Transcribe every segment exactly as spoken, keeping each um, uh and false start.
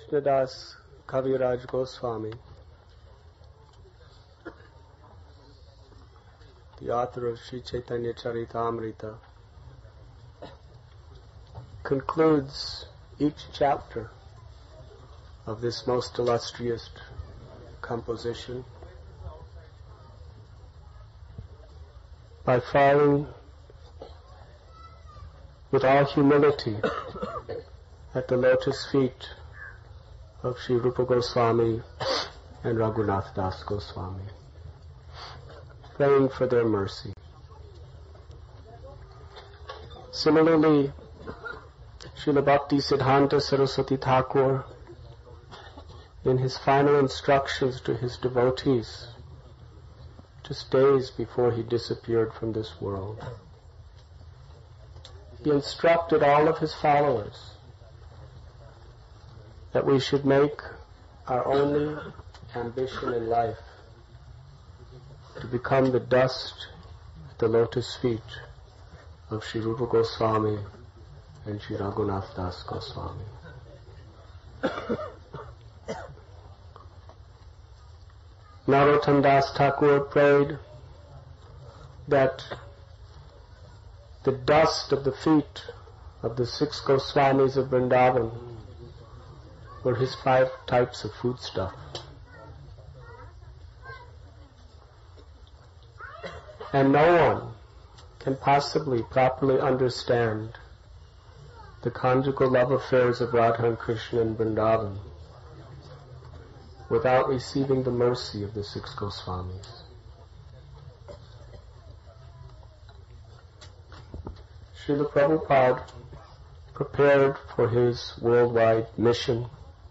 Krishnadas Kaviraj Goswami, the author of Sri Chaitanya Charitamrita, concludes each chapter of this most illustrious composition by falling with all humility at the lotus feet of Sri Rupa Goswami and Raghunath Das Goswami, praying for their mercy. Similarly, Srila Bhakti Siddhanta Saraswati Thakur, in his final instructions to his devotees, just days before he disappeared from this world, he instructed all of his followers that we should make our only ambition in life to become the dust at the lotus feet of Sri Rupa Goswami and Sri Raghunath Das Goswami. Narottam Das Thakur prayed that the dust of the feet of the six Goswamis of Vrindavan were his five types of foodstuff. And no one can possibly properly understand the conjugal love affairs of Radha and Krishna in Vrindavan without receiving the mercy of the six Goswamis. Srila Prabhupada prepared for his worldwide mission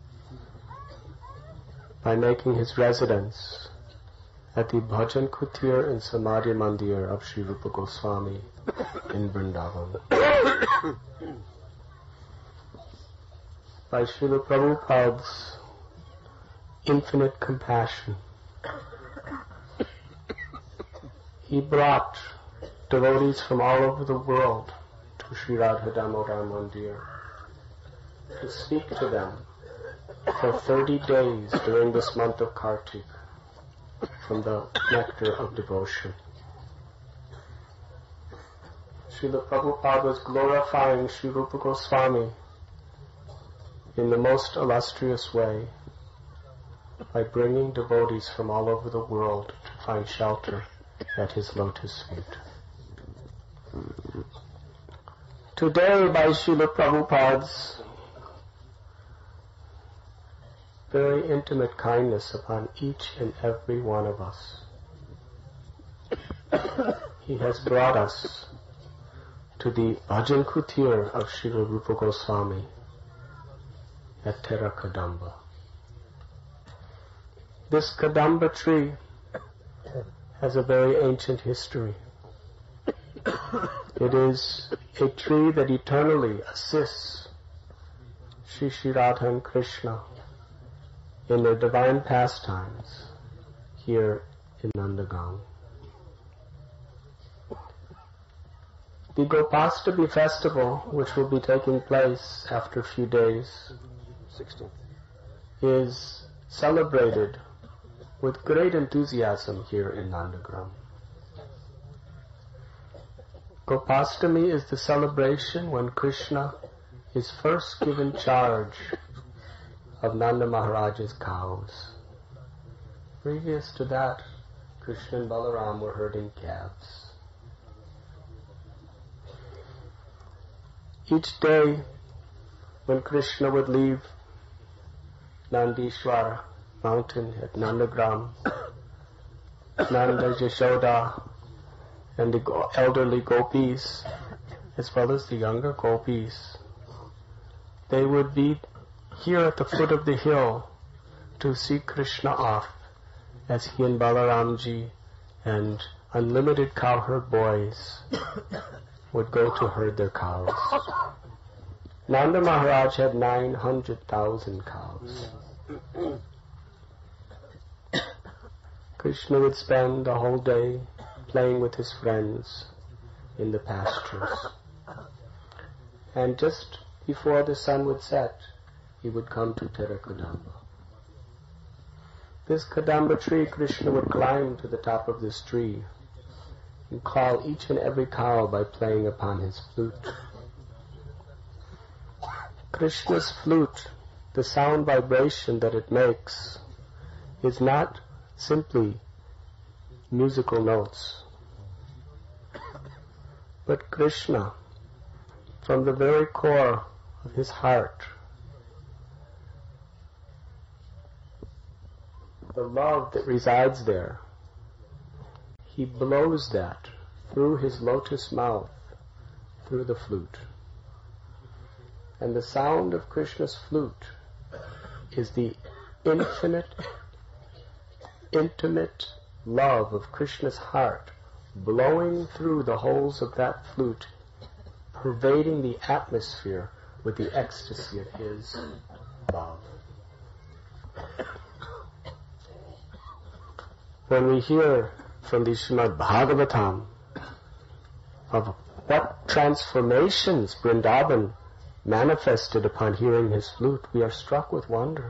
by making his residence at the Bhajan Kutir and Samadhi Mandir of Sri Rupa Goswami in Vrindavan. By Srila Prabhupada's infinite compassion, he brought devotees from all over the world to Sri Radha Damodar Mandir to speak to them for thirty days during this month of Kartik from the nectar of devotion. Srila Prabhupada was glorifying Sri Rupa Goswami in the most illustrious way by bringing devotees from all over the world to find shelter at his lotus feet. Today, by Srila Prabhupada's very intimate kindness upon each and every one of us, he has brought us to the Bhajan Kutir of Srila Rupa Goswami at Terra Kadamba. This Kadamba tree has a very ancient history. It is a tree that eternally assists Shri Shri Radha and Krishna in their divine pastimes here in Nandagaon. The Gopastami festival, which will be taking place after a few days, is celebrated with great enthusiasm here in Nandagaon. Gopastami is the celebration when Krishna is first given charge of Nanda Maharaj's cows. Previous to that, Krishna and Balaram were herding calves. Each day, when Krishna would leave Nandishwara mountain at Nandagram, Nanda, Yashoda, and the elderly gopis, as well as the younger gopis, they would be here at the foot of the hill to see Krishna off as he and Balaramji and unlimited cowherd boys would go to herd their cows. Nanda Maharaj had nine hundred thousand cows. Krishna would spend the whole day playing with his friends in the pastures. And just before the sun would set, he would come to Terra Kadamba. This Kadamba tree, Krishna would climb to the top of this tree and call each and every cow by playing upon his flute. Krishna's flute, the sound vibration that it makes, is not simply musical notes, but Krishna, from the very core of his heart, the love that resides there, he blows that through his lotus mouth, through the flute. And the sound of Krishna's flute is the infinite, intimate love of Krishna's heart blowing through the holes of that flute, pervading the atmosphere with the ecstasy of his love. When we hear from the Srimad Bhagavatam of what transformations Vrindavan manifested upon hearing his flute, we are struck with wonder.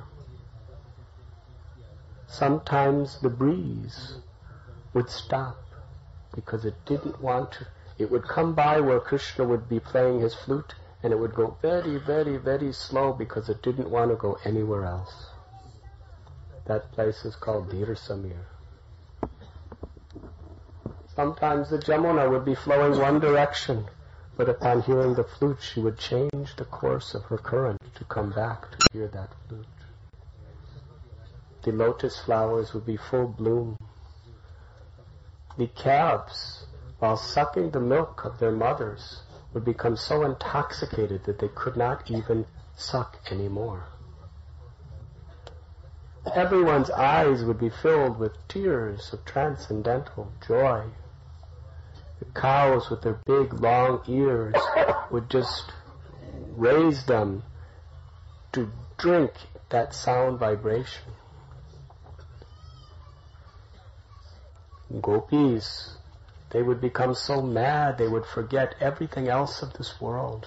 Sometimes the breeze would stop because it didn't want to. It would come by where Krishna would be playing his flute, and it would go very, very, very slow because it didn't want to go anywhere else. That place is called Dhir Samir. Sometimes the Jamuna would be flowing one direction, but upon hearing the flute she would change the course of her current to come back to hear that flute. The lotus flowers would be full bloom. The calves, while sucking the milk of their mothers, would become so intoxicated that they could not even suck anymore. Everyone's eyes would be filled with tears of transcendental joy. The cows with their big long ears would just raise them to drink that sound vibration. Gopis, they would become so mad they would forget everything else of this world.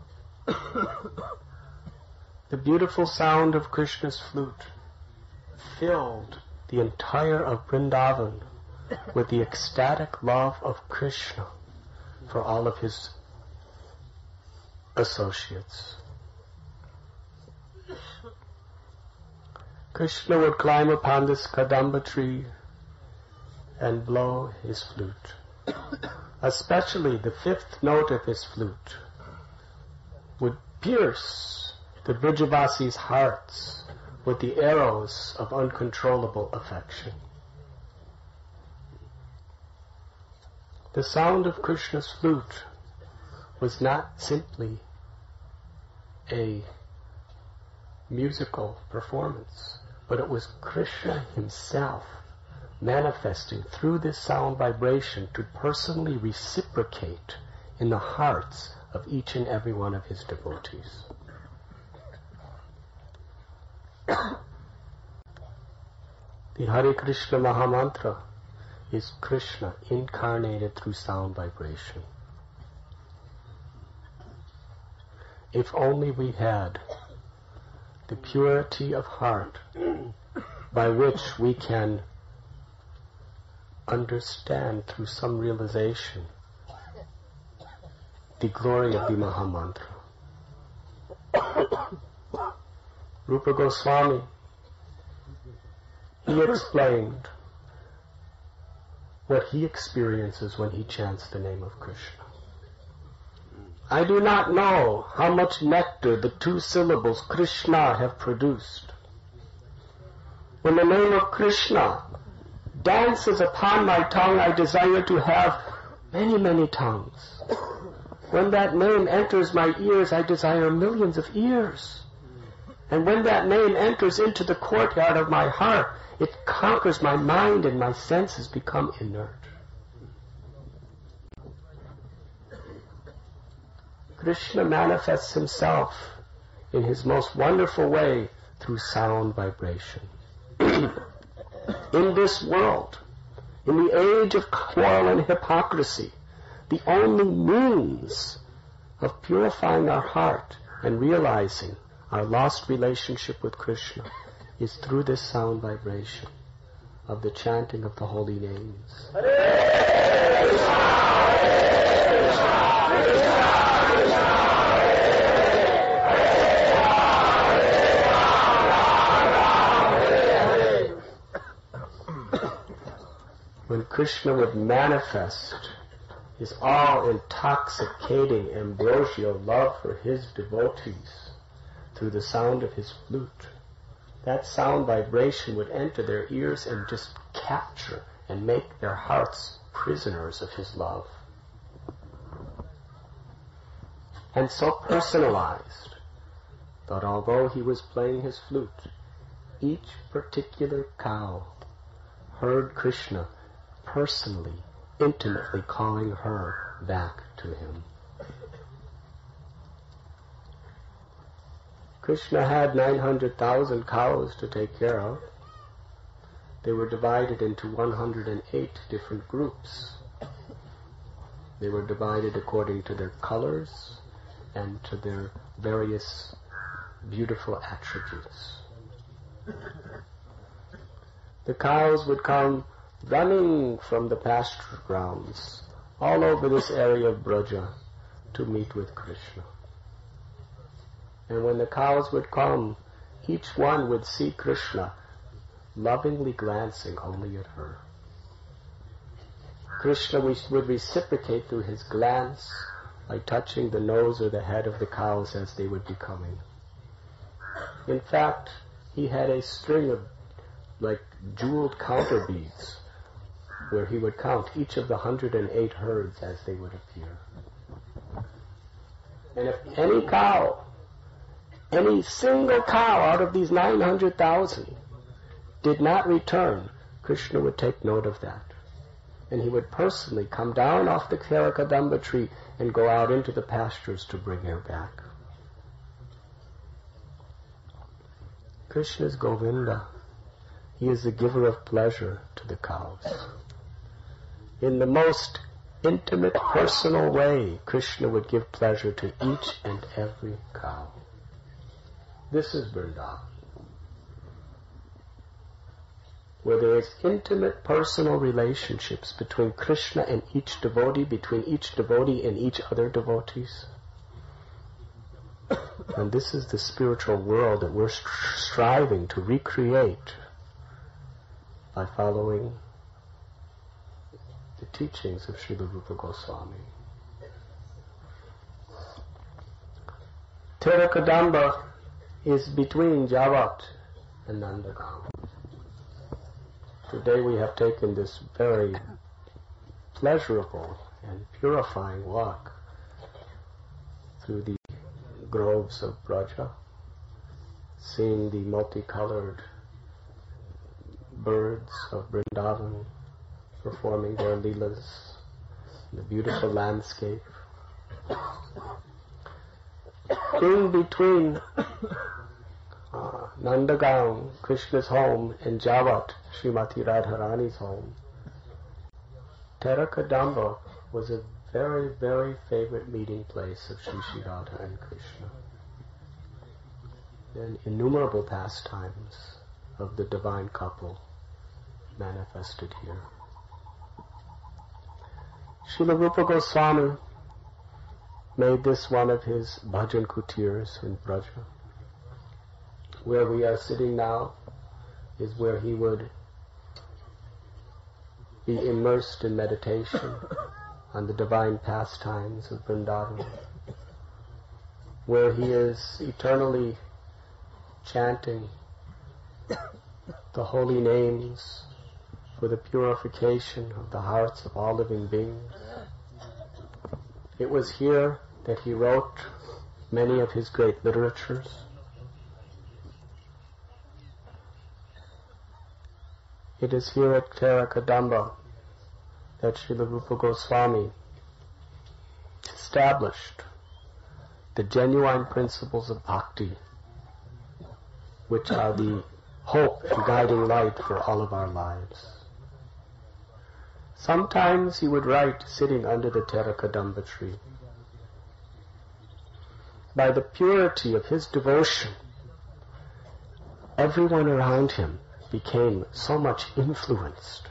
The beautiful sound of Krishna's flute filled the entire of Vrindavan with the ecstatic love of Krishna for all of his associates. Krishna would climb upon this Kadamba tree and blow his flute. Especially the fifth note of his flute would pierce the Vrijavasis' hearts with the arrows of uncontrollable affection. The sound of Krishna's flute was not simply a musical performance, but it was Krishna himself manifesting through this sound vibration to personally reciprocate in the hearts of each and every one of his devotees. The Hare Krishna Mahamantra is Krishna incarnated through sound vibration. If only we had the purity of heart by which we can understand through some realization the glory of the Mahamantra. Rupa Goswami, he explained what he experiences when he chants the name of Krishna. I do not know how much nectar the two syllables Krishna have produced. When the name of Krishna dances upon my tongue, I desire to have many, many tongues. When that name enters my ears, I desire millions of ears. And when that name enters into the courtyard of my heart, it conquers my mind and my senses become inert. Krishna manifests himself in his most wonderful way through sound vibration. In this world, in the age of quarrel and hypocrisy, the only means of purifying our heart and realizing our lost relationship with Krishna is through this sound vibration of the chanting of the holy names. Hare Krishna, Hare Krishna, Krishna Krishna, when Krishna would manifest his all-intoxicating ambrosial love for his devotees through the sound of his flute, that sound vibration would enter their ears and just capture and make their hearts prisoners of his love. And so personalized that although he was playing his flute, each particular cow heard Krishna personally, intimately calling her back to him. Krishna had nine hundred thousand cows to take care of. They were divided into one hundred eight different groups. They were divided according to their colors and to their various beautiful attributes. The cows would come running from the pasture grounds all over this area of Braja to meet with Krishna. And when the cows would come, each one would see Krishna lovingly glancing only at her. Krishna would reciprocate through his glance by touching the nose or the head of the cows as they would be coming. In fact, he had a string of like jeweled counter beads where he would count each of the one hundred eight herds as they would appear. And if any cow, any single cow out of these nine hundred thousand did not return, Krishna would take note of that. And he would personally come down off the Kerakadamba tree and go out into the pastures to bring her back. Krishna is Govinda. He is the giver of pleasure to the cows. In the most intimate, personal way, Krishna would give pleasure to each and every cow. This is Vrindavan, where there is intimate, personal relationships between Krishna and each devotee, between each devotee and each other devotees. And this is the spiritual world that we're striving to recreate by following the teachings of Srila Rupa Goswami. Terakadamba is between Javat and Nandagaon. Today we have taken this very pleasurable and purifying walk through the groves of Braja, seeing the multicolored birds of Vrindavan performing their leelas, the beautiful landscape. In between uh, Nandagaon, Krishna's home, and Javat, Srimati Radharani's home, Terakadamba was a very, very favorite meeting place of Shri Shri Radha and Krishna. And innumerable pastimes of the divine couple manifested here. Srila Rupa Goswami made this one of his bhajan kutirs in Braja. Where we are sitting now is where he would be immersed in meditation on the divine pastimes of Vrindavan, where he is eternally chanting the holy names for the purification of the hearts of all living beings. It was here that he wrote many of his great literatures. It is here at Terakadamba that Srila Rupa Goswami established the genuine principles of bhakti, which are the hope and guiding light for all of our lives. Sometimes he would write sitting under the Terakadamba tree. By the purity of his devotion everyone around him became so much influenced.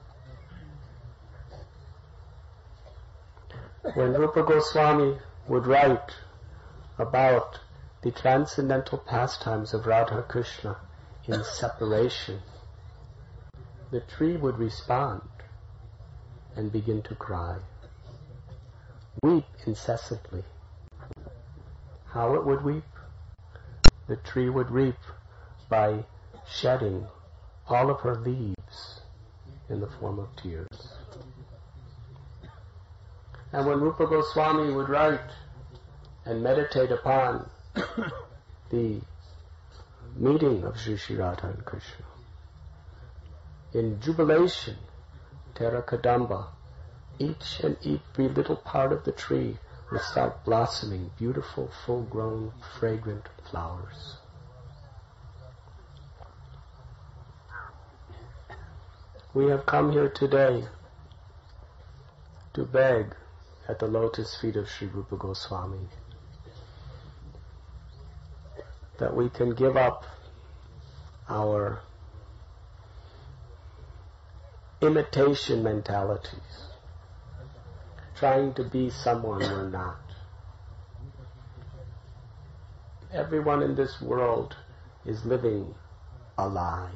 When Rupa Goswami would write about the transcendental pastimes of Radha Krishna in separation, the tree would respond and begin to cry, weep incessantly. How it would weep? The tree would weep by shedding all of her leaves in the form of tears. And when Rupa Goswami would write and meditate upon the meeting of Sri Sri Radha and Krishna, in jubilation, Terra Kadamba, each and every little part of the tree would start blossoming beautiful, full-grown, fragrant flowers. We have come here today to beg at the lotus feet of Sri Rupa Goswami that we can give up our imitation mentalities, trying to be someone we're not. Everyone in this world is living a lie.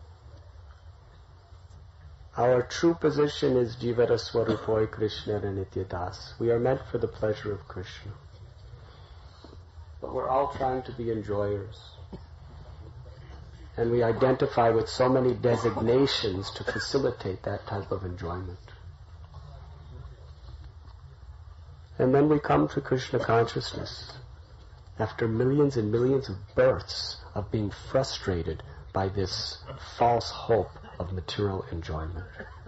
Our true position is Jivara Swarupoi Krishna Nityadas. We are meant for the pleasure of Krishna. But we're all trying to be enjoyers. And we identify with so many designations to facilitate that type of enjoyment. And then we come to Krishna consciousness after millions and millions of births of being frustrated by this false hope of material enjoyment.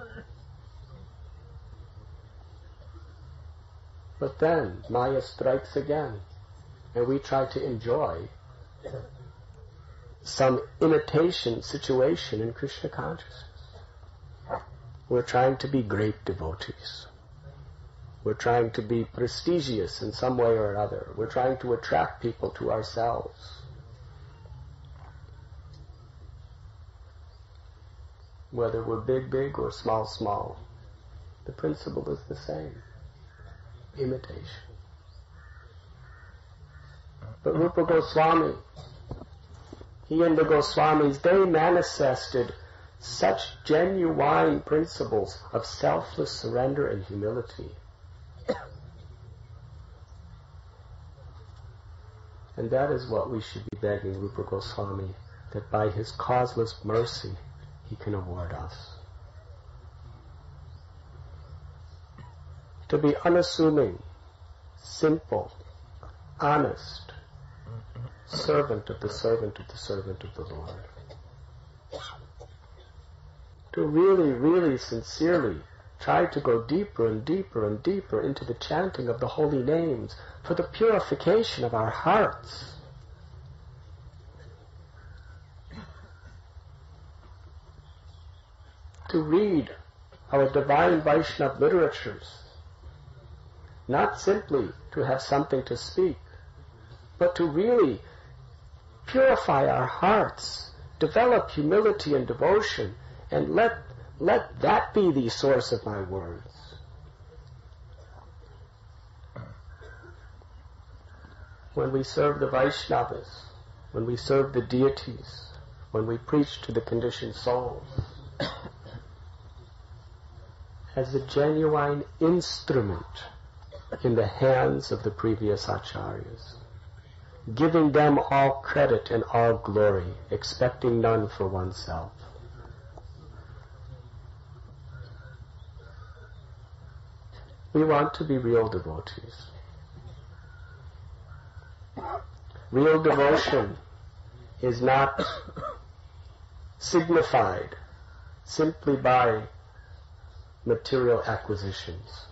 But then Maya strikes again, and we try to enjoy some imitation situation in Krishna consciousness. We're trying to be great devotees. We're trying to be prestigious in some way or another. We're trying to attract people to ourselves. Whether we're big, big or small, small, the principle is the same. Imitation. But Rupa Goswami, he and the Goswamis, they manifested such genuine principles of selfless surrender and humility. And that is what we should be begging Rupa Goswami, that by his causeless mercy, he can award us. To be unassuming, simple, honest, servant of the servant of the servant of the Lord. To really, really sincerely try to go deeper and deeper and deeper into the chanting of the holy names for the purification of our hearts. To read our divine Vaishnava literatures, not simply to have something to speak, but to really purify our hearts, develop humility and devotion, and let, let that be the source of my words. When we serve the Vaishnavas, when we serve the deities, when we preach to the conditioned souls, as a genuine instrument in the hands of the previous acharyas, giving them all credit and all glory, expecting none for oneself. We want to be real devotees. Real devotion is not signified simply by material acquisitions.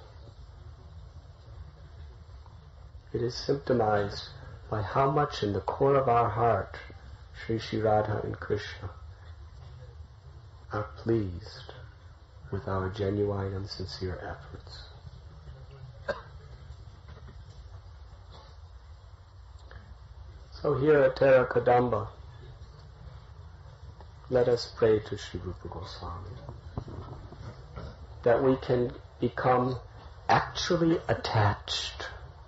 It is symptomized by how much in the core of our heart Sri Sri Radha and Krishna are pleased with our genuine and sincere efforts. So here at Terra Kadamba, let us pray to Sri Rupa Goswami that we can become actually attached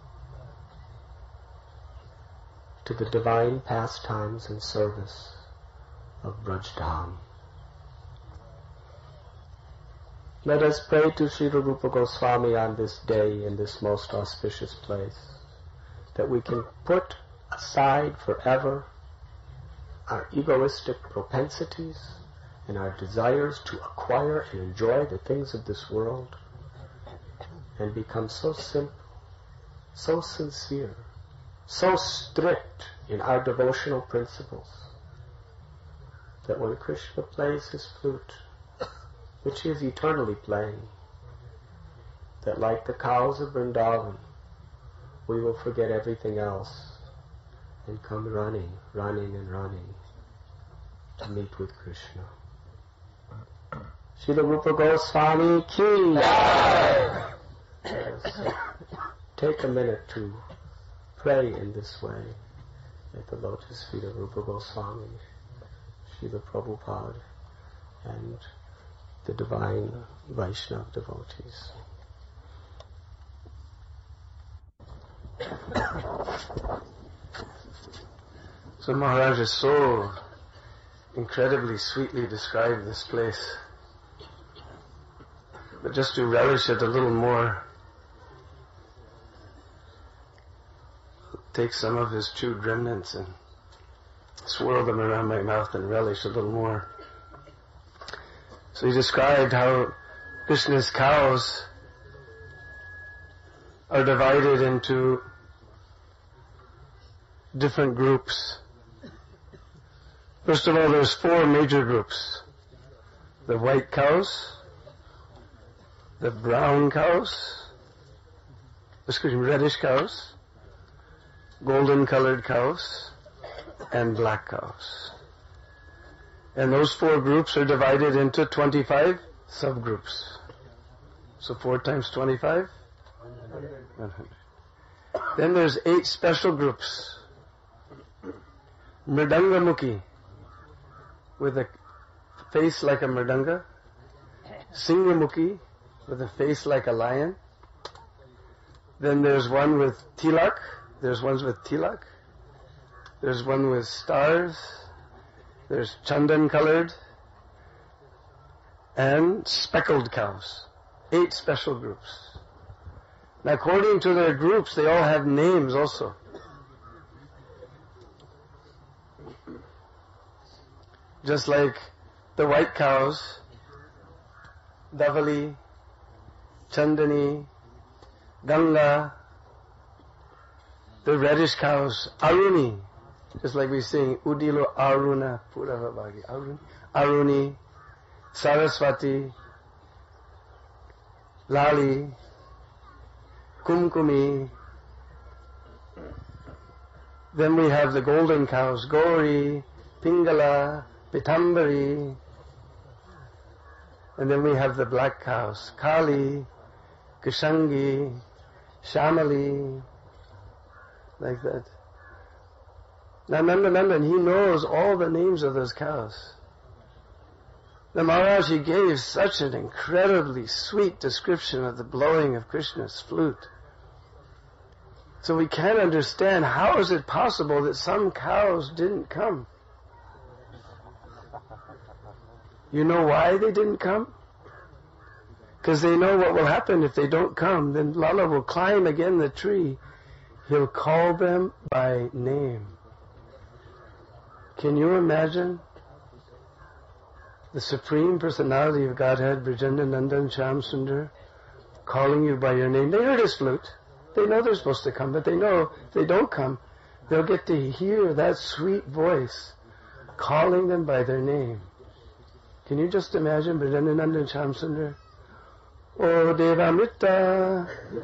to the divine pastimes and service of Braj Dham. Let us pray to Sri Rupa Goswami on this day in this most auspicious place that we can put aside forever our egoistic propensities and our desires to acquire and enjoy the things of this world and become so simple, so sincere, so strict in our devotional principles that when Krishna plays his flute, which he is eternally playing, that like the cows of Vrindavan, we will forget everything else and come running, running and running to meet with Krishna. Srila Rupa Goswami ki. Yes. Take a minute to pray in this way at the lotus feet of Rupa Goswami, Srila Prabhupada, and the divine Vaishnava devotees. So Maharaj has so incredibly sweetly described this place. But just to relish it a little more, take some of his chewed remnants and swirl them around my mouth and relish a little more. So he described how Krishna's cows are divided into different groups. First of all, there's four major groups. The white cows, the brown cows, excuse me, reddish cows, golden colored cows, and black cows. And those four groups are divided into twenty-five subgroups. So four times twenty-five? one hundred. Then there's eight special groups. Mridanga-mukhi, with a face like a mridanga. Singha-mukhi, with a face like a lion. Then there's one with tilak. There's ones with tilak. There's one with stars. There's chandan colored. And speckled cows. Eight special groups. Now according to their groups, they all have names also. Just like the white cows, Davali, Chandani, Ganga. The reddish cows, Aruni, just like we sing, Udilo Aruna Puravabhagi, Aruni, Aruni, Saraswati, Lali, Kumkumi. Then we have the golden cows, Gauri, Pingala, Pitambari. And then we have the black cows, Kali, Kishangi, Shamali, like that. Now Nanda Nandan, he knows all the names of those cows. The Maharaj, he gave such an incredibly sweet description of the blowing of Krishna's flute. So we can't understand, how is it possible that some cows didn't come? You know why they didn't come? Because they know what will happen if they don't come. Then Lala will climb again the tree. He'll call them by name. Can you imagine the Supreme Personality of Godhead, Brajendra Nandan Shyam Sundar, calling you by your name? They heard his flute. They know they're supposed to come, but they know if they don't come, they'll get to hear that sweet voice calling them by their name. Can you just imagine Brajendra Nandan Shyam Sundar? O Devamrita,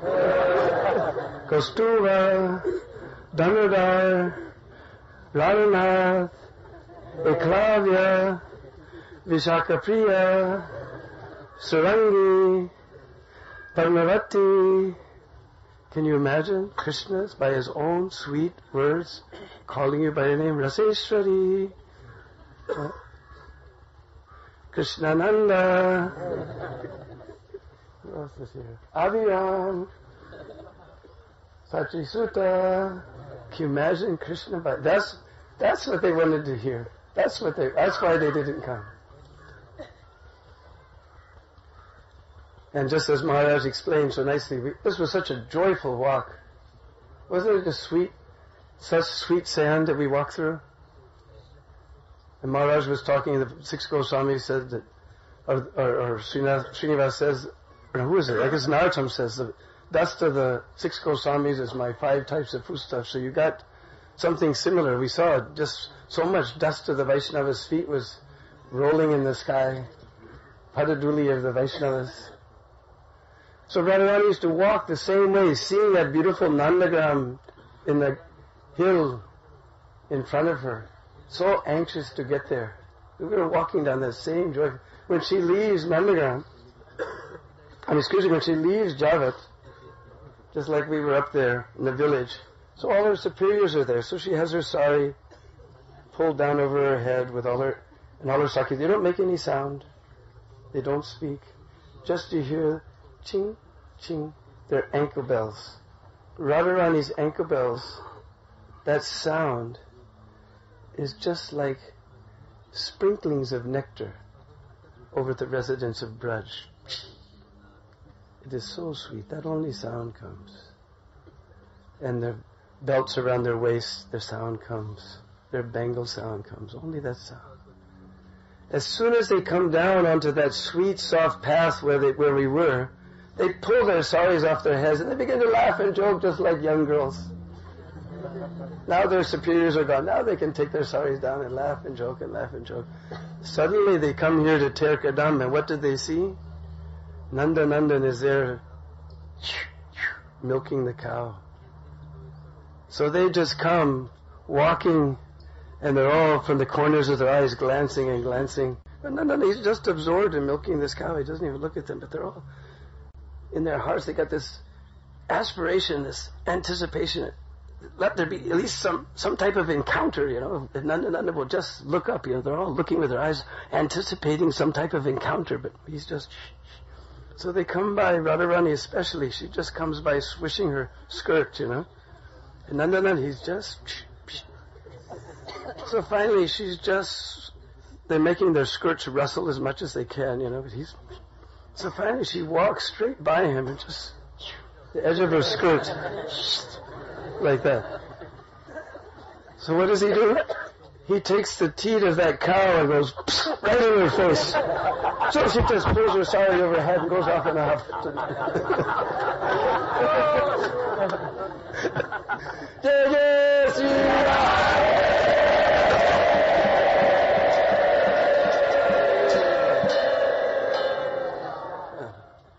Kaustubha, Dhanurdhar, Radhanath, Eklavya, Vishakapriya, Surangi, Padmavati. Can you imagine Krishna by his own sweet words calling you by your name, Raseshwari? Krishnananda. Who else is here? Abhiram. Sachisuta. Can you imagine Krishna? But that's that's what they wanted to hear. That's what they. That's why they didn't come. And just as Maharaj explained so nicely, we, this was such a joyful walk. Wasn't it just sweet, such sweet sand that we walked through? And Maharaj was talking, the six Goswamis said that, or, or, or Srinivas says, or who is it? I guess Narottam says, the dust of the six Goswamis is my five types of foodstuff. So you got something similar. We saw just so much dust of the Vaishnavas' feet was rolling in the sky. Padaduli of the Vaishnavas. So Radharani used to walk the same way, seeing that beautiful Nandagram in the hill in front of her. So anxious to get there. We were walking down that same joy. When she leaves Nandagram, I mean, excuse me, when she leaves Javat, just like we were up there in the village, so all her superiors are there. So she has her sari pulled down over her head with all her, and all her sakis. They don't make any sound. They don't speak. Just you hear ching, ching, their ankle bells. Radharani's ankle bells, that sound is just like sprinklings of nectar over the residents of Braj. It is so sweet. That only sound comes. And their belts around their waists, their sound comes. Their bangle sound comes. Only that sound. As soon as they come down onto that sweet, soft path where they, where we were, they pull their saris off their heads and they begin to laugh and joke just like young girls. Now their superiors are gone. Now they can take their saris down and laugh and joke and laugh and joke. Suddenly they come here to Ter Kadam, and what did they see? Nanda Nandan is there milking the cow. So they just come walking, and they're all from the corners of their eyes glancing and glancing. But Nanda, he's just absorbed in milking this cow. He doesn't even look at them, but they're all in their hearts. They got this aspiration, this anticipation. Let there be at least some, some type of encounter, you know. If Nanda Nanda will just look up, you know. They're all looking with their eyes, anticipating some type of encounter, but he's just... So they come by, Radharani especially, she just comes by swishing her skirt, you know. And Nanda Nanda, he's just... So finally she's just... They're making their skirts rustle as much as they can, you know, but he's... So finally she walks straight by him and just... The edge of her skirt... Like that. So what does he do? He takes the teat of that cow and goes right in her face. So she just pulls her sari over her head and goes off in a huff. Jai Jai Shri Ram.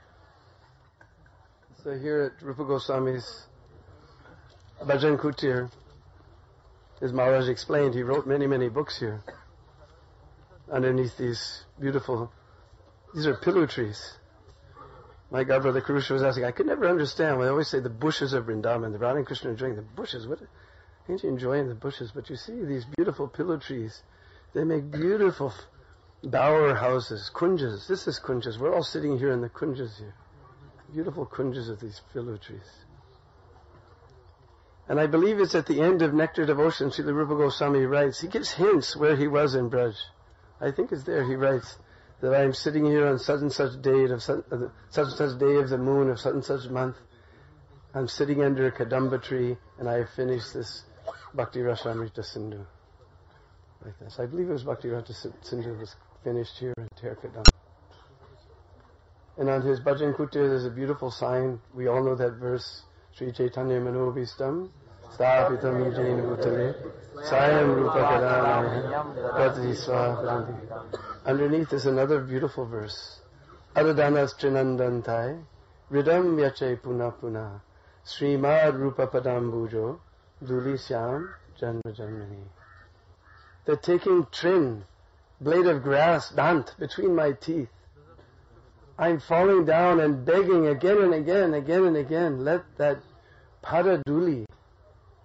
So here at Rupa Goswami's Bhajan Kutir, as Maharaj explained, he wrote many, many books here. Underneath these beautiful, these are pillow trees. My godbrother Kurusha was asking, I could never understand. We always say the bushes of Vrindavan, the Radha and Krishna are enjoying the bushes. What? Ain't you enjoying the bushes? But you see these beautiful pillow trees. They make beautiful bower houses, kunjas. This is kunjas. We're all sitting here in the kunjas here. Beautiful kunjas of these pillow trees. And I believe it's at the end of Nectar Devotion, Srila Rupa Goswami writes, he gives hints where he was in Braj. I think it's there, he writes, that I am sitting here on such and such date of such, uh, such and such day of the moon of such and such month. I'm sitting under a Kadamba tree, and I have finished this Bhakti Rasamrita Sindhu. Like this. I believe it was Bhakti Rasamrita Sindhu was finished here in Ter Kadamba. And on his Bhajan Kutir, there's a beautiful sign. We all know that verse. Sri Chaitanya Manobhistam Sthapitam Jain Bhutale Sayam Rupa Kadana Pradhi Swaparanti. Underneath is another beautiful verse. Adadanas Trinandantai Ridam Yache Puna Puna Srimad Rupa Padambujo Dulisyam Janma Janmani. They're taking trin, blade of grass, dant, between my teeth. I'm falling down and begging again and again, again and again, let that Padaduli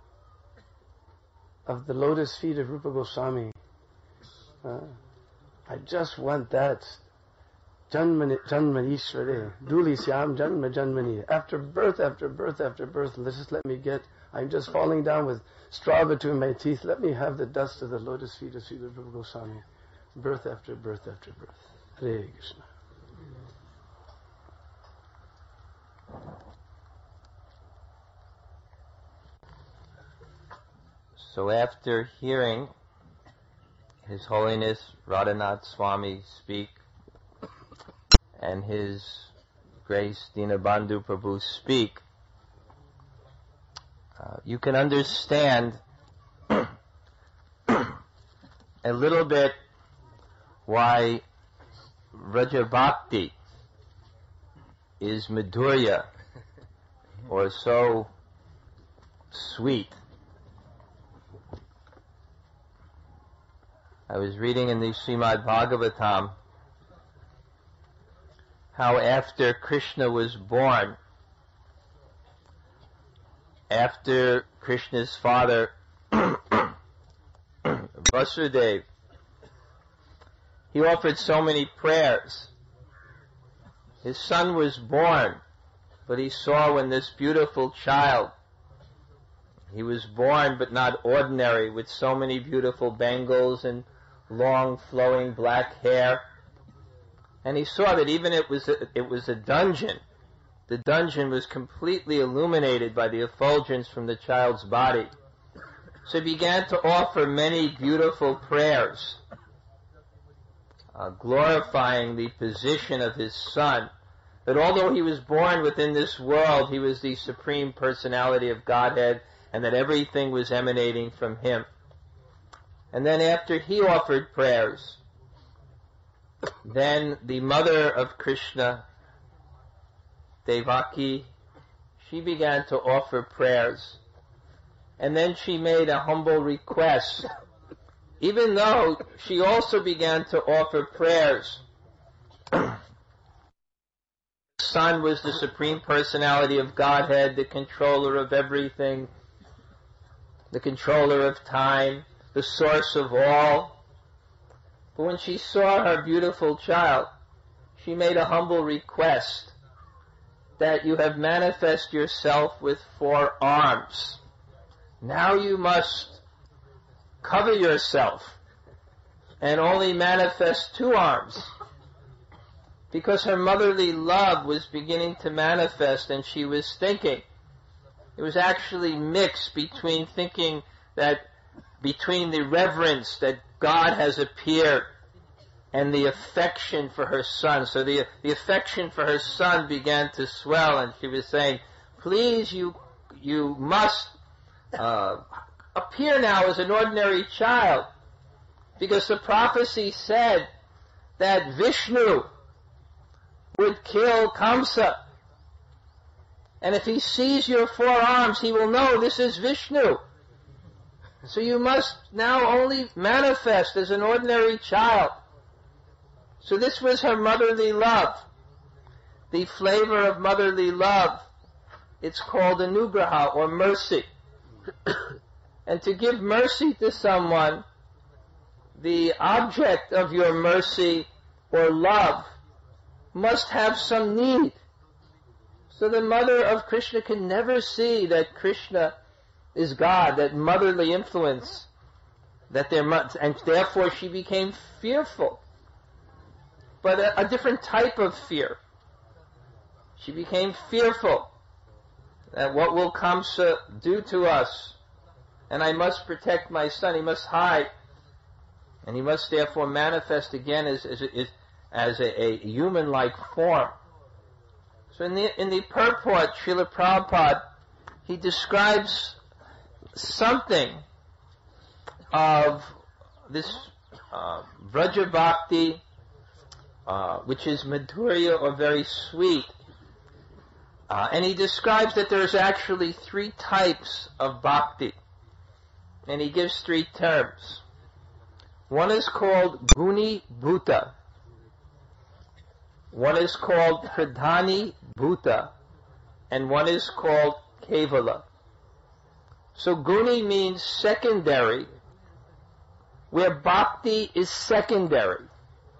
of the lotus feet of Rupa Goswami, uh, I just want that. Janmani, Janmani Ishvare, Duli Syam Janma Janmani. After birth, after birth, after birth, let's just let me get, I'm just falling down with straw between my teeth. Let me have the dust of the lotus feet of Sri Rupa Goswami. Birth after birth after birth. Hare Krishna. So after hearing His Holiness Radhanath Swami speak and His Grace Dinabandhu Prabhu speak, uh, you can understand a little bit why Vraja Bhakti is Madhurya, or so sweet. I was reading in the Srimad Bhagavatam how after Krishna was born, after Krishna's father Vasudeva, he offered so many prayers. His son was born, but he saw when this beautiful child, he was born but not ordinary, with so many beautiful bangles and long flowing black hair. And he saw that even it was a, it was a dungeon. The dungeon was completely illuminated by the effulgence from the child's body. So he began to offer many beautiful prayers, uh, glorifying the position of his son, that although he was born within this world, he was the Supreme Personality of Godhead, and that everything was emanating from him. And then after he offered prayers, then the mother of Krishna, Devaki, she began to offer prayers. And then she made a humble request. Even though she also began to offer prayers, Son was the Supreme Personality of Godhead, the controller of everything, the controller of time, the source of all. But when she saw her beautiful child, she made a humble request that you have manifested yourself with four arms. Now you must cover yourself and only manifest two arms. Because her motherly love was beginning to manifest, and she was thinking. It was actually mixed between thinking that, between the reverence that God has appeared and the affection for her son. So the, the affection for her son began to swell, and she was saying, please, you, you must uh, appear now as an ordinary child. Because the prophecy said that Vishnu would kill Kamsa. And if he sees your four arms, he will know this is Vishnu. So you must now only manifest as an ordinary child. So this was her motherly love. The flavor of motherly love, it's called anugraha, or mercy. And to give mercy to someone, the object of your mercy or love must have some need. So the mother of Krishna can never see that Krishna is God, that motherly influence, that there must, and therefore she became fearful. But a, a different type of fear. She became fearful that what will Kamsa do to us? And I must protect my son, he must hide. And he must therefore manifest again as, as, as as a, a human-like form. So in the in the purport, Srila Prabhupada, he describes something of this uh, Vraja Bhakti, uh, which is Madhurya, or very sweet. Uh, and he describes that there's actually three types of Bhakti. And he gives three terms. One is called Guni Bhuta. One is called Pradhani Bhuta, and one is called Kevala. So Guni means secondary, where Bhakti is secondary.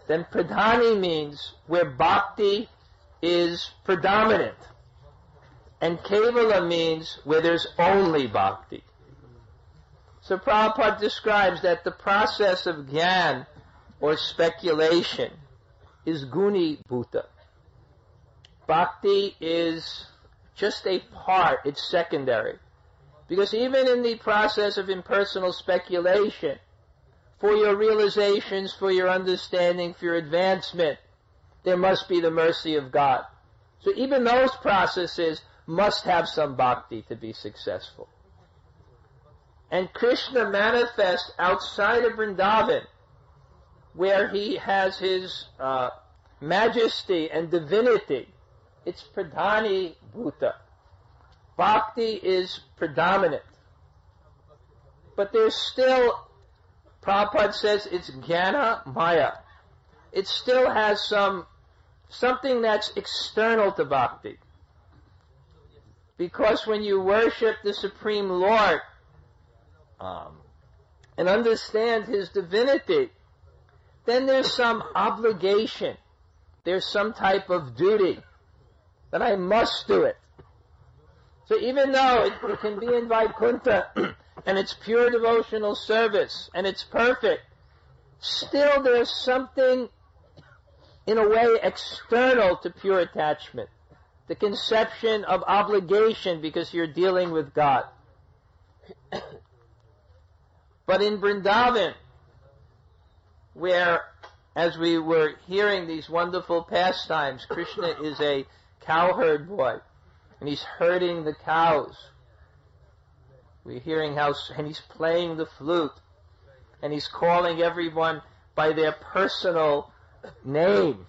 Then pradhani means where bhakti is predominant. And kevala means where there's only bhakti. So Prabhupada describes that the process of gyan, or speculation, is guni bhuta. Bhakti is just a part, it's secondary. Because even in the process of impersonal speculation, for your realizations, for your understanding, for your advancement, there must be the mercy of God. So even those processes must have some bhakti to be successful. And Krishna manifests outside of Vrindavan, where he has his uh, majesty and divinity. It's pradhani bhuta. Bhakti is predominant. But there's still, Prabhupada says, it's jnana maya. It still has some, something that's external to bhakti. Because when you worship the Supreme Lord, um, and understand His divinity, then there's some obligation. There's some type of duty that I must do it. So even though it, it can be in Vaikuntha, and it's pure devotional service, and it's perfect, still there's something, in a way, external to pure attachment. The conception of obligation because you're dealing with God. But in Vrindavan, where, as we were hearing these wonderful pastimes, Krishna is a cowherd boy, and he's herding the cows. We're hearing how, and he's playing the flute, and he's calling everyone by their personal name.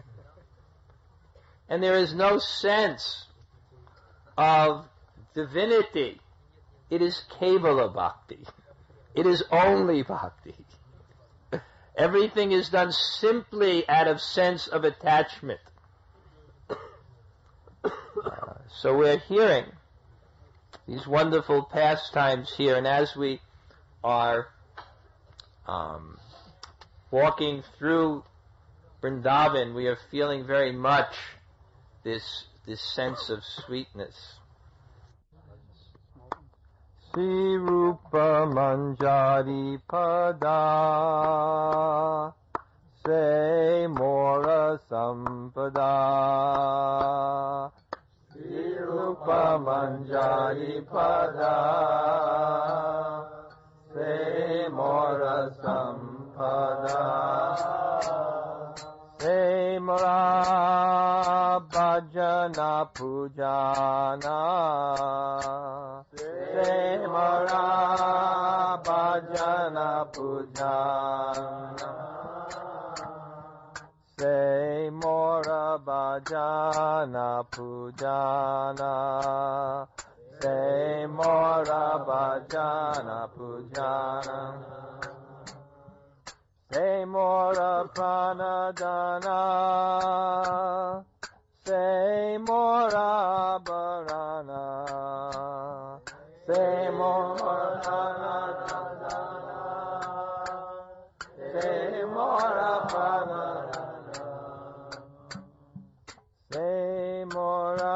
And there is no sense of divinity. It is kevala bhakti. It is only bhakti. Everything is done simply out of sense of attachment. Uh, so we're hearing these wonderful pastimes here, and as we are um, walking through Vrindavan, we are feeling very much this this sense of sweetness. Sri Rupa Manjari Pada Se Mora Sampada Sri Rupa Manjari Pada Se Mora Sampada Se Mora Bhajana Pujana Se Mora Bhajana Pujana Se Mora Bhajana Pujana Se Mora Bhajana Pujana Se Mora Pranadana Se Mora Bharana Se Mora Pranadana Se Mora Pranadana Se Mora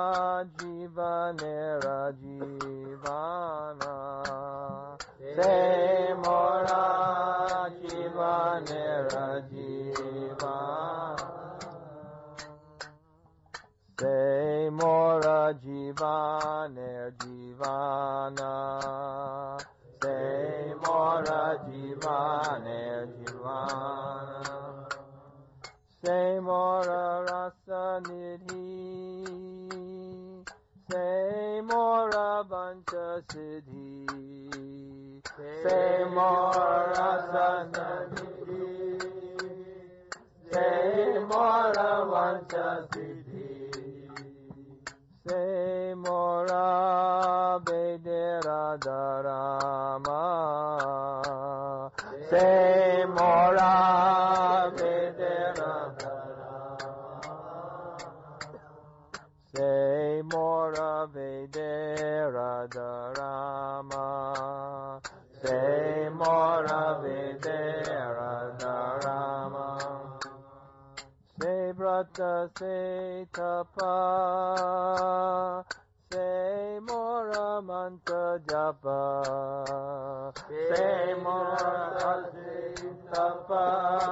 Jivanera Jivana Se Mora Jivanera Jivana Se Mora Jivaner Jivana Se Mora Jivaner Jivana Se Mora Rasa Nidhi Se Mora Vancha Siddhi Se Mora Rasa Nidhi Se Mora Vancha Siddhi Se Mora Vedera Dharama Se Mora Vedera Dharama Se Mora Vedera Dharama Se Mora Vedera Dharama Vrata se tapa, se mora manta japa, se mora se tapa,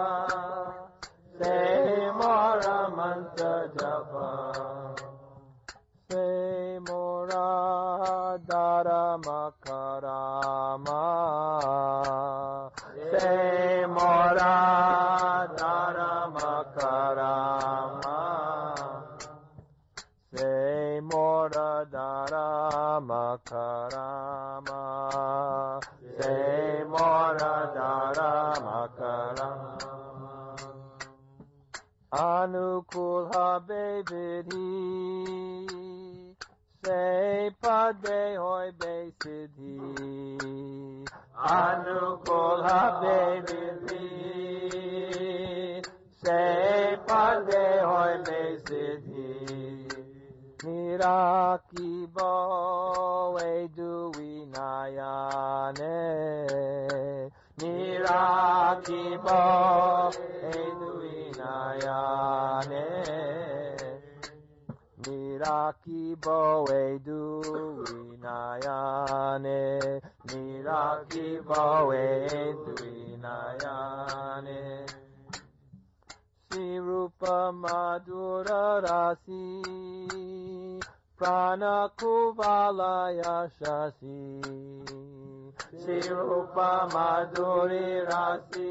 se mora manta japa, se mora dharma karama, se mora dharma karama, se mora dharma karama, se mora dharma karama. Anukulha bevidhi, se pade hoy besidhi. Anukulha bevidhi, se pade hoy besidhi. Nirakibo eduinayane, Nirakibo eduinayane, Nirakibo eduinayane, Nirakibo eduinayane. Sirupa madura rasi, prana kuvalaya shasi. Sirupa maduri rasi,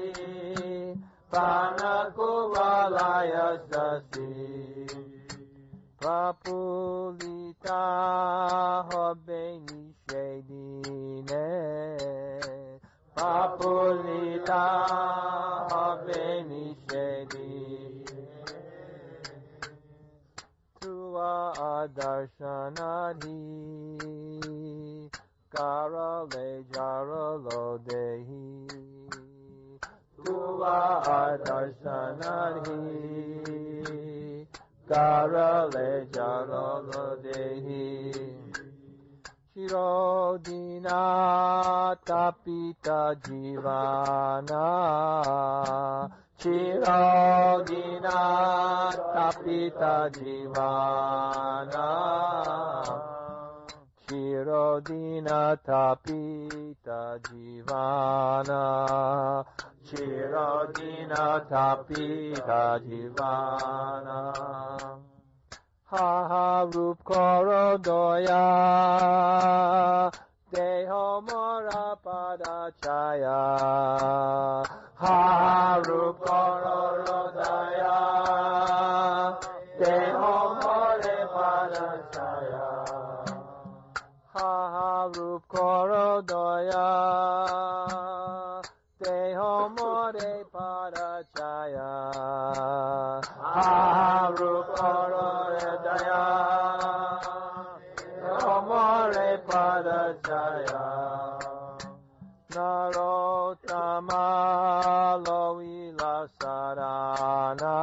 prana kuvalaya shasi. Prapulita hobe nishedine, Prapulita hobe nishedine. Tua adarshanadhi, karale jaralo dehi. Tua adarshanadhi, karale jaralo dehi. Shirodina tapita jivana, Shirodina tapita jivana, Shirodina tapita jivana, Shirodina tapita jivana. Ha ha rup koro doya, deho mora padachaya. Ha ha rup koro doya, deho more padachaya. Ha ha rup koro doya, deho more padachaya. Ha ha rup koro daya, amore padachaya. Narottama loila sarana,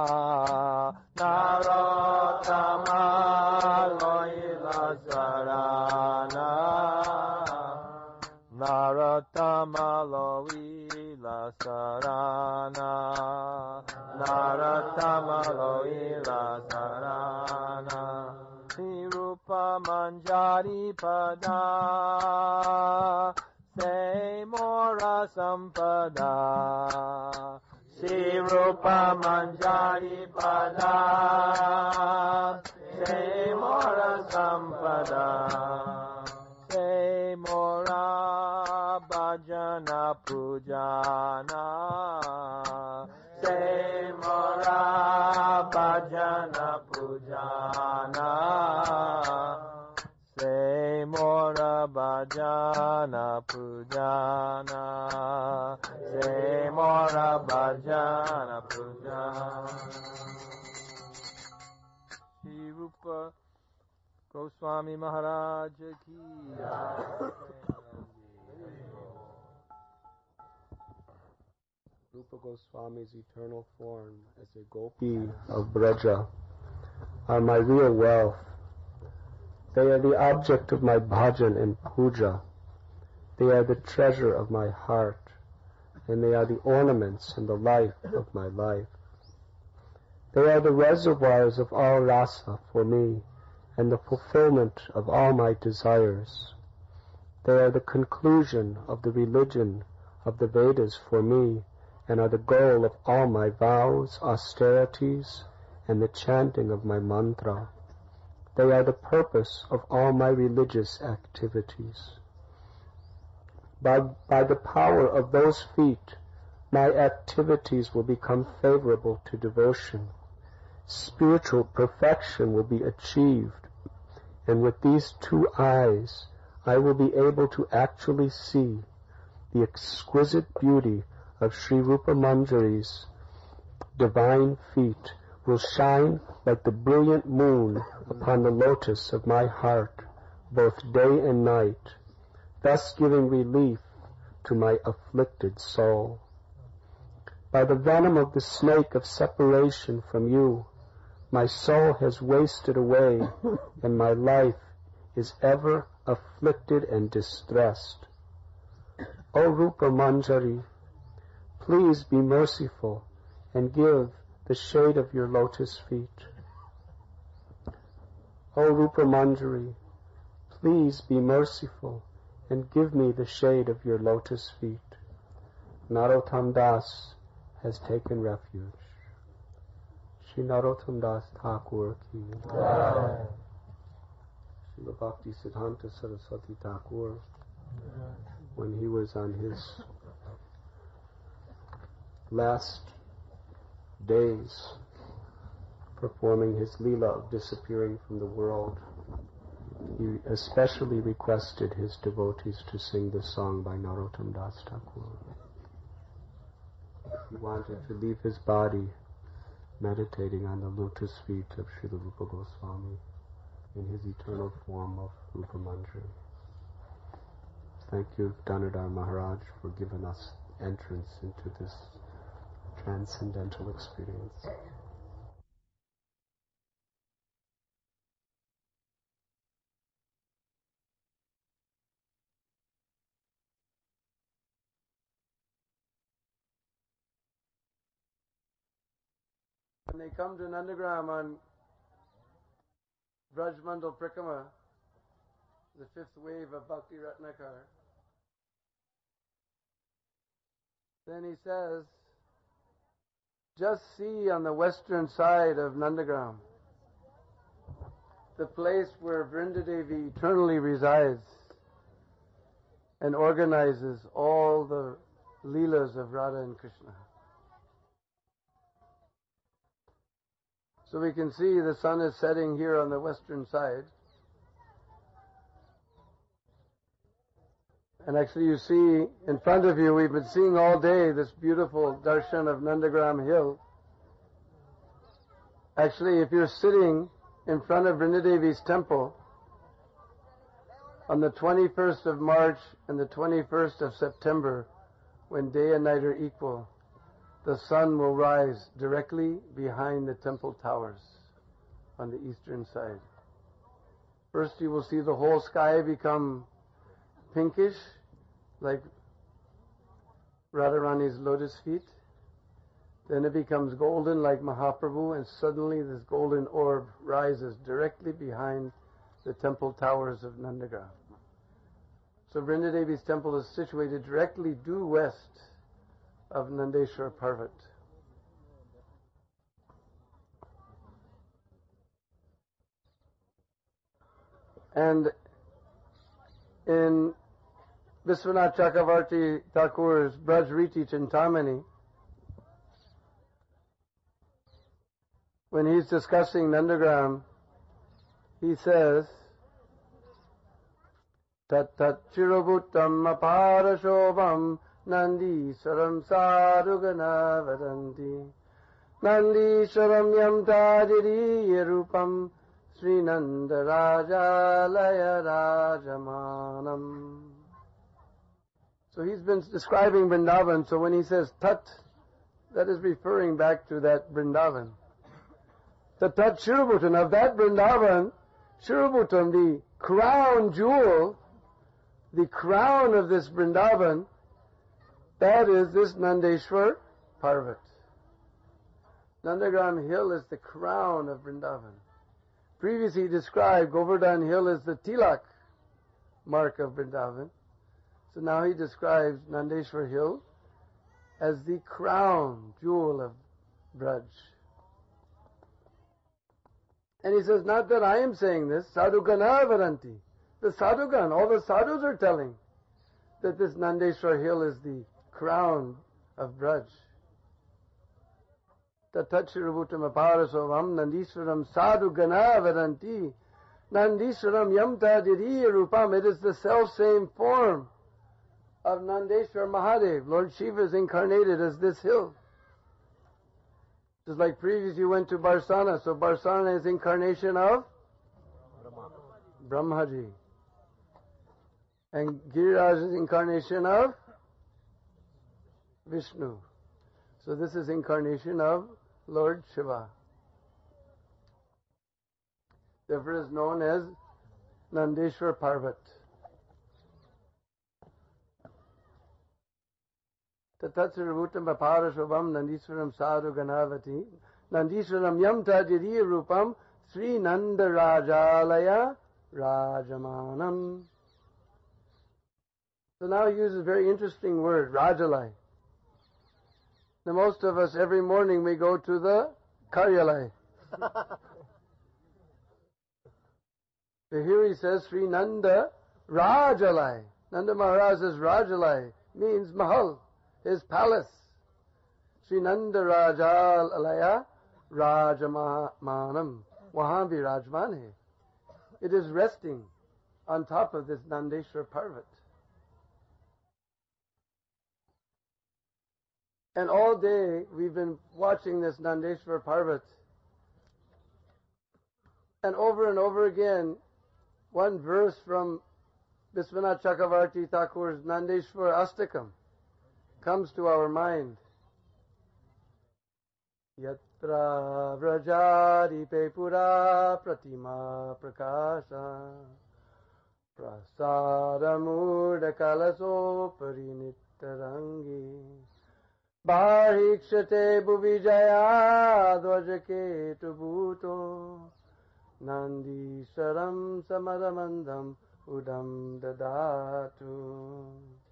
Narottama loila sarana, Narottama loila sarana, Narottama loila sarana. Sirupa manjari pada, se mora sampada. Sirupa manjari pada, se mora sampada. Se mora bhajana pujana, se mora bhajana pujana, se mora bhajana pujana, se mora bhajana pujana. Shri Rupa Goswami Maharaj ki Rupa Goswami's eternal form as a gopi of Braja are my real wealth. They are the object of my bhajan and puja. They are the treasure of my heart, and they are the ornaments and the life of my life. They are the reservoirs of all rasa for me, and the fulfillment of all my desires. They are the conclusion of the religion of the Vedas for me, and are the goal of all my vows, austerities, and the chanting of my mantra. They are the purpose of all my religious activities. By, by the power of those feet, my activities will become favorable to devotion. Spiritual perfection will be achieved, and with these two eyes, I will be able to actually see the exquisite beauty of Sri Rupa Manjari's divine feet will shine like the brilliant moon upon the lotus of my heart, both day and night, thus giving relief to my afflicted soul. By the venom of the snake of separation from you, my soul has wasted away, and my life is ever afflicted and distressed. O Rupa Manjari, please be merciful and give the shade of your lotus feet. O Rupa Manjari, please be merciful and give me the shade of your lotus feet. Narottam Das has taken refuge. Shri Narottam Das Thakur ki Jai. Srila Bhakti Siddhanta Saraswati Thakur, when he was on his last days performing his leela of disappearing from the world, he especially requested his devotees to sing this song by Narottam Das Thakur. He wanted to leave his body meditating on the lotus feet of Srila Rupa Goswami in his eternal form of Rupa Manjari. Thank you, Dhanadhar Maharaj, for giving us entrance into this transcendental experience. When they come to Nandagram on Brajmandal Prikrama, the fifth wave of Bhakti Ratnakar, then he says, just see on the western side of Nandagram, the place where Vrindadevi eternally resides and organizes all the leelas of Radha and Krishna. So we can see the sun is setting here on the western side. And actually you see in front of you, we've been seeing all day this beautiful darshan of Nandagram Hill. Actually, if you're sitting in front of Vrindadevi's temple on the twenty-first of March and the twenty-first of September, when day and night are equal, the sun will rise directly behind the temple towers on the eastern side. First you will see the whole sky become pinkish, like Radharani's lotus feet. Then it becomes golden like Mahaprabhu, and suddenly this golden orb rises directly behind the temple towers of Nandagram. So Vrindadevi's temple is situated directly due west of Nandeshwar Parvat. And in Vishwanath Chakravarti Thakur's Braj Riti Chintamani, when he's discussing Nandagram, he says, Tat tat chirabhuttam aparashobham Nandiswaram sadhugana vadanti Nandiswaram yam tajiri rupam Srinanda Rajalaya Rajamanam. So he's been describing Vrindavan, so when he says Tat, that is referring back to that Vrindavan. The Tat Shirabhutam, of that Vrindavan, Shirabhutam, the crown jewel, the crown of this Vrindavan, that is this Nandeshwar Parvat. Nandagram Hill is the crown of Vrindavan. Previously described Govardhan Hill as the tilak mark of Vrindavan. So now he describes Nandeshwar Hill as the crown jewel of Braj. And he says, not that I am saying this, Sadhugana varanti. The Sadhugan, all the sadhus are telling that this Nandeshwar Hill is the crown of Braj. Tatachiravutam aparasovam Nandishwaram Sadhugana varanti. Nandishwaram yamta diriya rupam. It is the self-same form of Nandeshwar Mahadev. Lord Shiva is incarnated as this hill. Just like previous you went to Barsana. So Barsana is incarnation of Brahmaji. And Giriraj is incarnation of Vishnu. So this is incarnation of Lord Shiva. Therefore it is known as Nandeshwar Parvat. Tatatsaravutam Vaparashobham Nandishwaram Sadhu Ganavati Nandishwaram Yam Tajiriya Rupam Sri Nanda Rajalaya Rajamanam. So now he uses a very interesting word, Rajalaya. Now most of us every morning we go to the Karyalaya. But here he says Sri Nanda Rajalaya. Nanda Maharaj says Rajalaya means Mahal, his palace. Sri Nanda Rajalaya Rajamanam. Wahan bhi Rajman hai. It is resting on top of this Nandeshwar Parvat. And all day we've been watching this Nandeshwar Parvat. And over and over again, one verse from Biswanath Chakravarti Thakur's Nandeshwar Astakam comes to our mind. Yatra vrajari pepura pratima prakasha prasada murda kalaso parinitarangi Bharikshate bhuvijaya dvajake tubhuto Nandisharam samaramandam udam dadatu.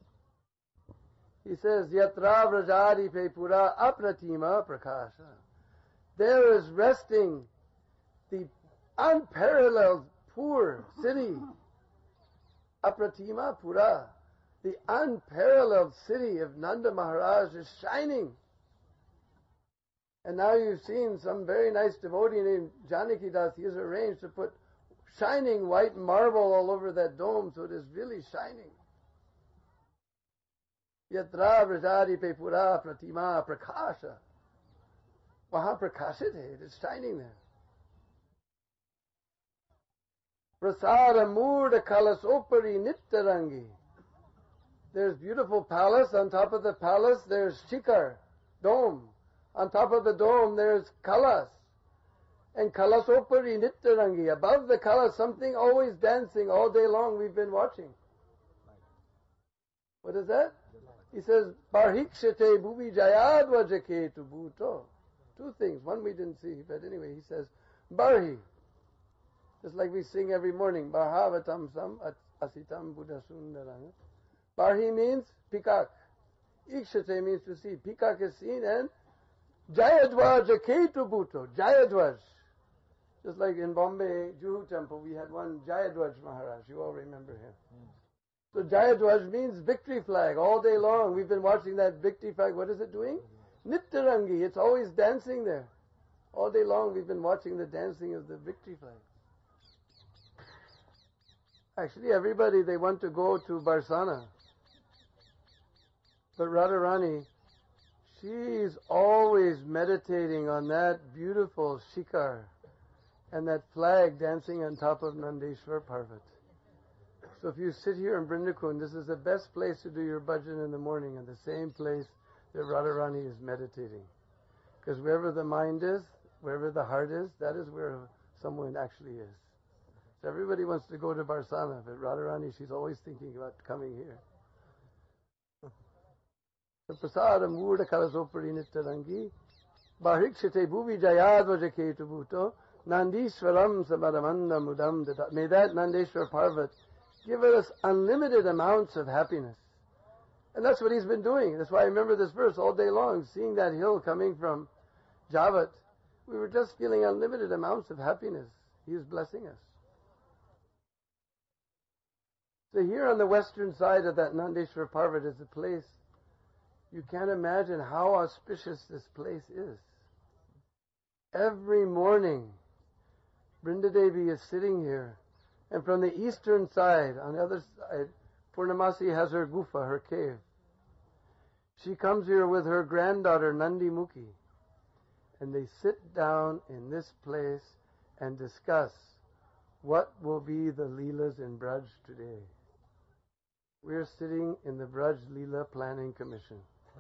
He says, Yatra vrajari pepura apratima prakasha. There is resting the unparalleled poor city. Apratima pura. The unparalleled city of Nanda Maharaj is shining. And now you've seen some very nice devotee named Janaki Das. He has arranged to put shining white marble all over that dome, so it is really shining. Yatra vrajari pe pura pratima prakasha. Wahan prakashit hai. It is shining there. Prasada murda kalasopari nittarangi. There's beautiful palace. On top of the palace, there's shikar, dome. On top of the dome, there's kalas. And kalasopari nittarangi. Above the kalas, something always dancing all day long we've been watching. What is that? He says, Barhikshate bhuvi jayadvajake tu bhuto. Two things. One we didn't see, but anyway, he says, Barhi. Just like we sing every morning, Barhavatam sam asitam buddha sundaranga. Barhi means peacock. Ikshate means to see. Peacock is seen, and Jayadvaj Ketu Bhuto. Jayadvaj. Just like in Bombay, Juhu Temple, we had one Jayadvaj Maharaj. You all remember him. Mm. So Jayadvaj means victory flag. All day long we've been watching that victory flag. What is it doing? Nittarangi. It's always dancing there. All day long we've been watching the dancing of the victory flag. Actually, everybody, they want to go to Barsana. But Radharani, she's always meditating on that beautiful shikar and that flag dancing on top of Nandeshwar Parvat. So if you sit here in Brindakund, this is the best place to do your bhajan in the morning, and the same place that Radharani is meditating. Because wherever the mind is, wherever the heart is, that is where someone actually is. So everybody wants to go to Barsana, but Radharani, she's always thinking about coming here. Prasada murda kalasopari nittarangi Barikshate bhuvi jayadvajaketu bhuto Nandishwaram samadamanda mudam dada. May that Nandeshwar Parvat give us unlimited amounts of happiness. And that's what he's been doing. That's why I remember this verse all day long, seeing that hill coming from Javat. We were just feeling unlimited amounts of happiness. He was blessing us. So here on the western side of that Nandeshwar Parvat is a place, you can't imagine how auspicious this place is. Every morning, Brindadevi is sitting here, and from the eastern side, on the other side, Purnamasi has her gufa, her cave. She comes here with her granddaughter Nandi Mukhi, and they sit down in this place and discuss what will be the Leelas in Braj today. We're sitting in the Braj Leela Planning Commission.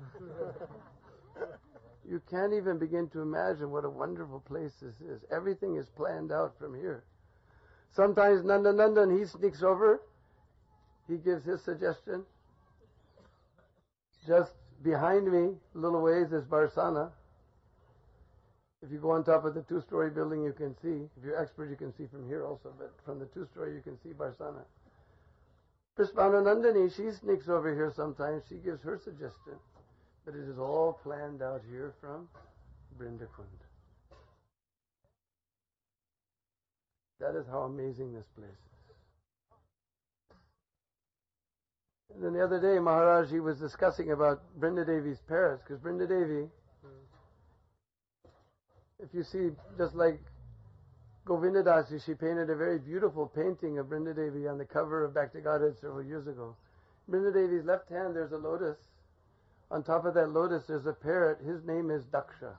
You can't even begin to imagine what a wonderful place this is. Everything is planned out from here. Sometimes Nanda Nandan, he sneaks over. He gives his suggestion. Just behind me, a little ways, is Barsana. If you go on top of the two-story building, you can see. If you're expert, you can see from here also. But from the two-story, you can see Barsana. Prispana Nandini, she sneaks over here sometimes. She gives her suggestion. But it is all planned out here from Brindakund. That is how amazing this place is. And then the other day, Maharaj, he was discussing about Brindadevi's parents, because Brindadevi, if you see, just like Govindadasi, she painted a very beautiful painting of Brindadevi on the cover of Bhakti Godhead several years ago. Brindadevi's left hand, there's a lotus. On top of that lotus, there's a parrot. His name is Daksha.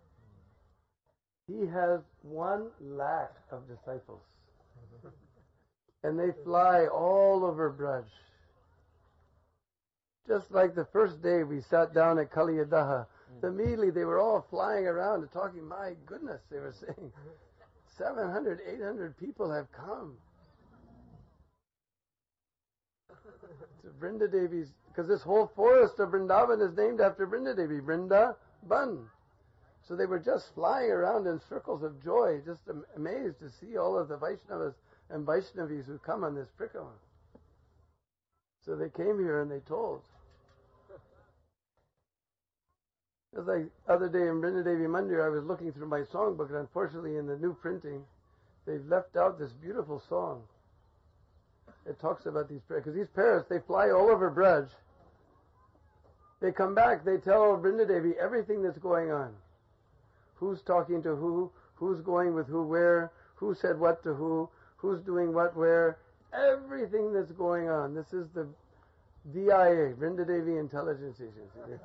He has one lakh of disciples. And they fly all over Braj. Just like the first day we sat down at Kaliyadaha, immediately they were all flying around and talking, my goodness, they were saying, seven hundred, eight hundred people have come. To Brindadevi's, because this whole forest of Vrindavan is named after Brindadevi, Vrindavan. So they were just flying around in circles of joy, just am- amazed to see all of the Vaishnavas and Vaishnavis who come on this Prikama. So they came here and they told. It was like the other day in Brindadevi Mandir, I was looking through my songbook, and unfortunately in the new printing, they've left out this beautiful song. It talks about these parrots, because these parrots, they fly all over Braj. They come back, they tell Brindadevi everything that's going on. Who's talking to who, who's going with who where, who said what to who, who's doing what where, everything that's going on. This is the V I A, Brindadevi Intelligence Agency.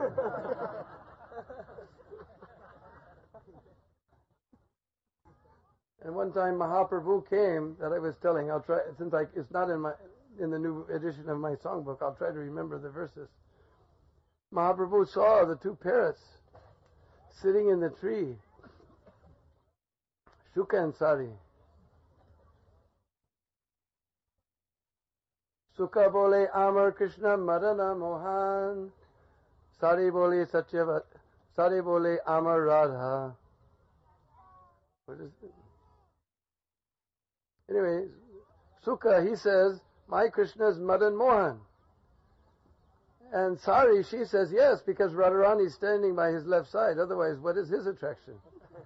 And one time Mahaprabhu came, that I was telling, I'll try, since I, it's not in my in the new edition of my songbook, I'll try to remember the verses. Mahaprabhu saw the two parrots sitting in the tree, Shuka and Sari. Sukha bole Amar Krishna Madana Mohan, Sari bole Satyavat, Sari bole Amar Radha. What is it? Anyway, Sukha, he says, my Krishna is Madan Mohan. And Sari, she says, yes, because Radharani is standing by his left side. Otherwise, what is his attraction?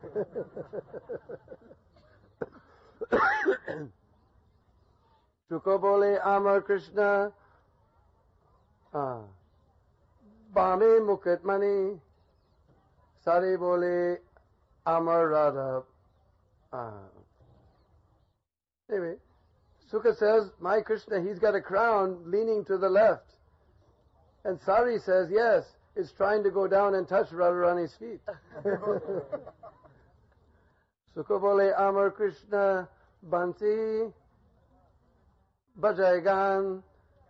Sukha bole Amar Krishna, ah, Bame Mukhat Mani, Sari bole Amar Radha. Ah. Anyway, Sukha says, my Krishna, he's got a crown leaning to the left. And Sari says, yes, it's trying to go down and touch Radharani's feet. Sukha bole Amar Krishna Bansi Bajaigan.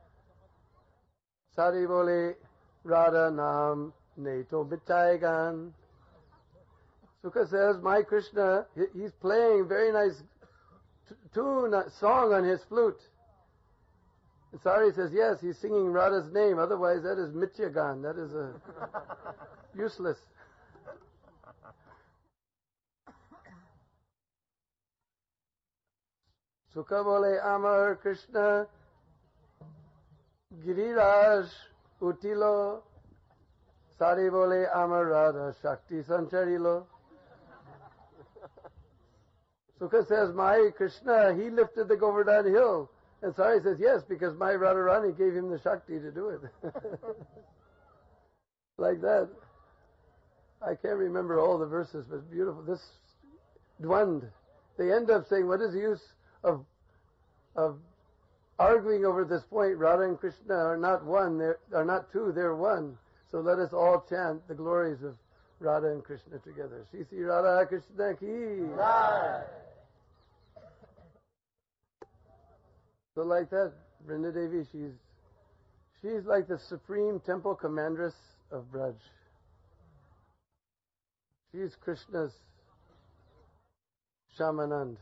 Sari bole Radha Nam Neto Bichaigan. Sukha says, my Krishna, he's playing very nice tune, song on his flute. And Sari says, yes, he's singing Radha's name, otherwise that is Mityagan, that is a useless. Sukha bole Amar Krishna Giriraj Utilo. Sari bole Amar Radha Shakti Sancharilo. Sukha says, my Krishna, he lifted the Govardhan hill. And Sari says, yes, because my Radharani gave him the Shakti to do it. Like that. I can't remember all the verses, but it's beautiful. This Dwand, they end up saying, what is the use of, of arguing over this point? Radha and Krishna are not one, they are not two, they're one. So let us all chant the glories of Radha and Krishna together. Shri Sri Radha Krishna ki. Right. So like that, Vrinda Devi, she's she's like the supreme temple commandress of Braj. She's Krishna's Shamanand.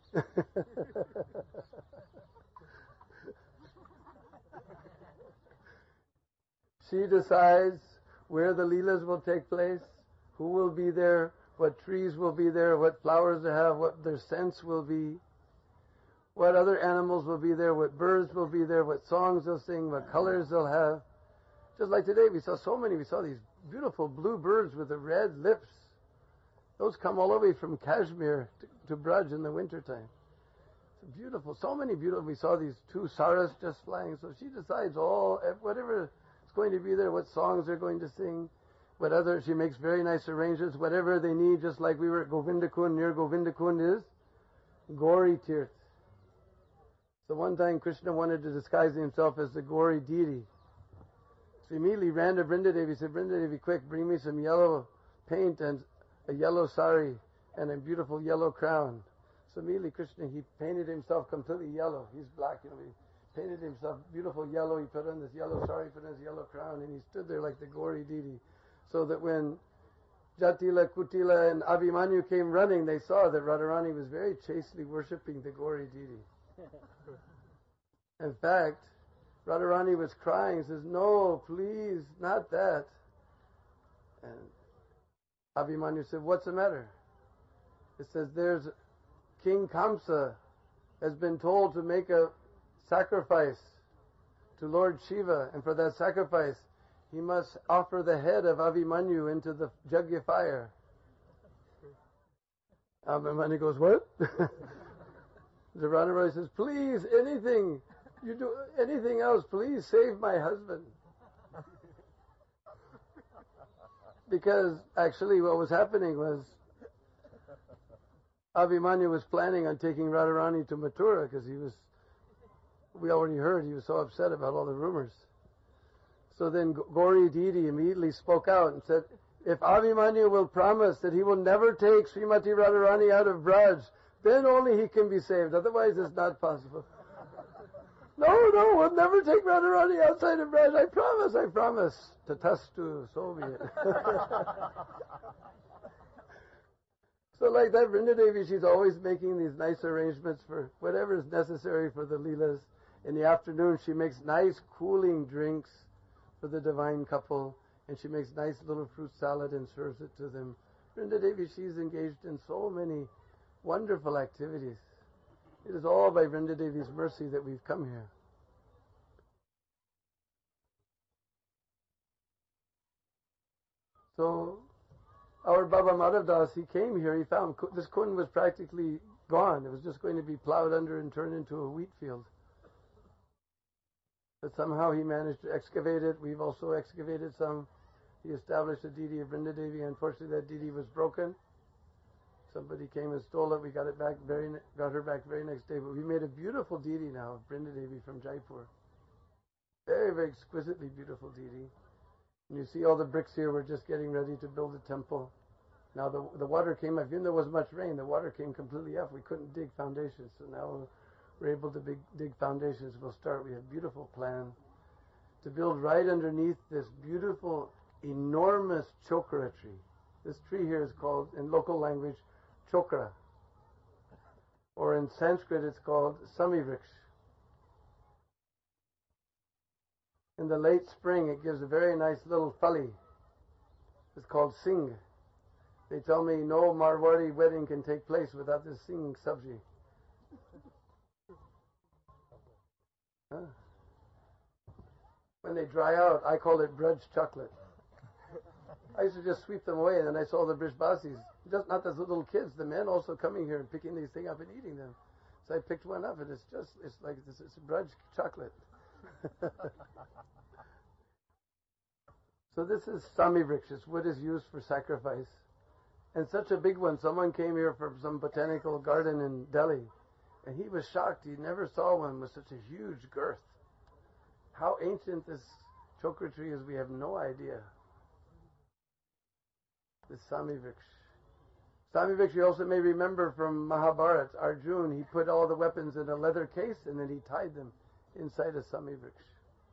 She decides where the Leelas will take place, who will be there, what trees will be there, what flowers they have, what their scents will be, what other animals will be there, what birds will be there, what songs they'll sing, what colors they'll have. Just like today, we saw so many. We saw these beautiful blue birds with the red lips. Those come all the way from Kashmir to, to Braj in the wintertime. It's beautiful. So many beautiful. We saw these two saras just flying. So she decides all, whatever is going to be there, what songs they're going to sing, what other, she makes very nice arrangements, whatever they need, just like we were at Govindakund. Near Govindakund is Gauri Tirth. So one time Krishna wanted to disguise himself as the Gauri deity. So immediately ran to Vrinda Devi, said, Vrinda Devi, quick, bring me some yellow paint and a yellow sari and a beautiful yellow crown. So immediately Krishna, he painted himself completely yellow. He's black, you know, he painted himself beautiful yellow. He put on this yellow sari, put on his yellow crown, and he stood there like the Gauri deity. So that when Jatila, Kutila, and Abhimanyu came running, they saw that Radharani was very chastely worshipping the Gauri deity. In fact, Radharani was crying, says, no, please, not that. And Abhimanyu said, what's the matter? It says, there's King Kamsa has been told to make a sacrifice to Lord Shiva, and for that sacrifice, he must offer the head of Abhimanyu into the Jagya fire. Abhimanyu goes, what? The Radharani says, please, anything, you do anything else, please save my husband. Because actually what was happening was Abhimanyu was planning on taking Radharani to Mathura because he was, we already heard, he was so upset about all the rumors. So then Gauri deity immediately spoke out and said, if Abhimanyu will promise that he will never take Srimati Radharani out of Braj, then only he can be saved. Otherwise it's not possible. No, no, we'll never take Radharani outside of Braj. I promise, I promise. Tatastu, so be it. So like that, Vrinda Devi, she's always making these nice arrangements for whatever is necessary for the Leelas. In the afternoon, she makes nice cooling drinks for the divine couple, and she makes nice little fruit salad and serves it to them. Vrinda Devi, she's engaged in so many wonderful activities. It is all by Vrinda Devi's mercy that we've come here. So, our Baba Madhav Das, he came here, he found this kund was practically gone. It was just going to be plowed under and turned into a wheat field. But somehow he managed to excavate it. We've also excavated some. He established a deity of Vrinda Devi. Unfortunately, that deity was broken. Somebody came and stole it. We got it back very, got her back very next day. But we made a beautiful deity now of Vrinda Devi from Jaipur. Very, very exquisitely beautiful deity. And you see all the bricks here. We're just getting ready to build a temple. Now the the water came up. Even though there was much rain, the water came completely up. We couldn't dig foundations. So now we're able to big, dig foundations. We'll start. We have a beautiful plan to build right underneath this beautiful, enormous chokra tree. This tree here is called, in local language, chokra. Or in Sanskrit it's called samivriksha. In the late spring it gives a very nice little phali. It's called singh. They tell me no Marwari wedding can take place without this singh sabji. when they dry out, I call it Braj chocolate. I used to just sweep them away, and then I saw the Brijbasis, just not the little kids, the men also coming here and picking these things up and eating them. So I picked one up, and it's just, it's like, this, it's Braj chocolate. So this is Samivriksh, wood is used for sacrifice. And such a big one, someone came here from some botanical garden in Delhi, and he was shocked. He never saw one with such a huge girth. How ancient this chokra tree is, we have no idea. This Samivriksh. Samivriksh, you also may remember from Mahabharata, Arjuna, he put all the weapons in a leather case and then he tied them inside a Samivriksh.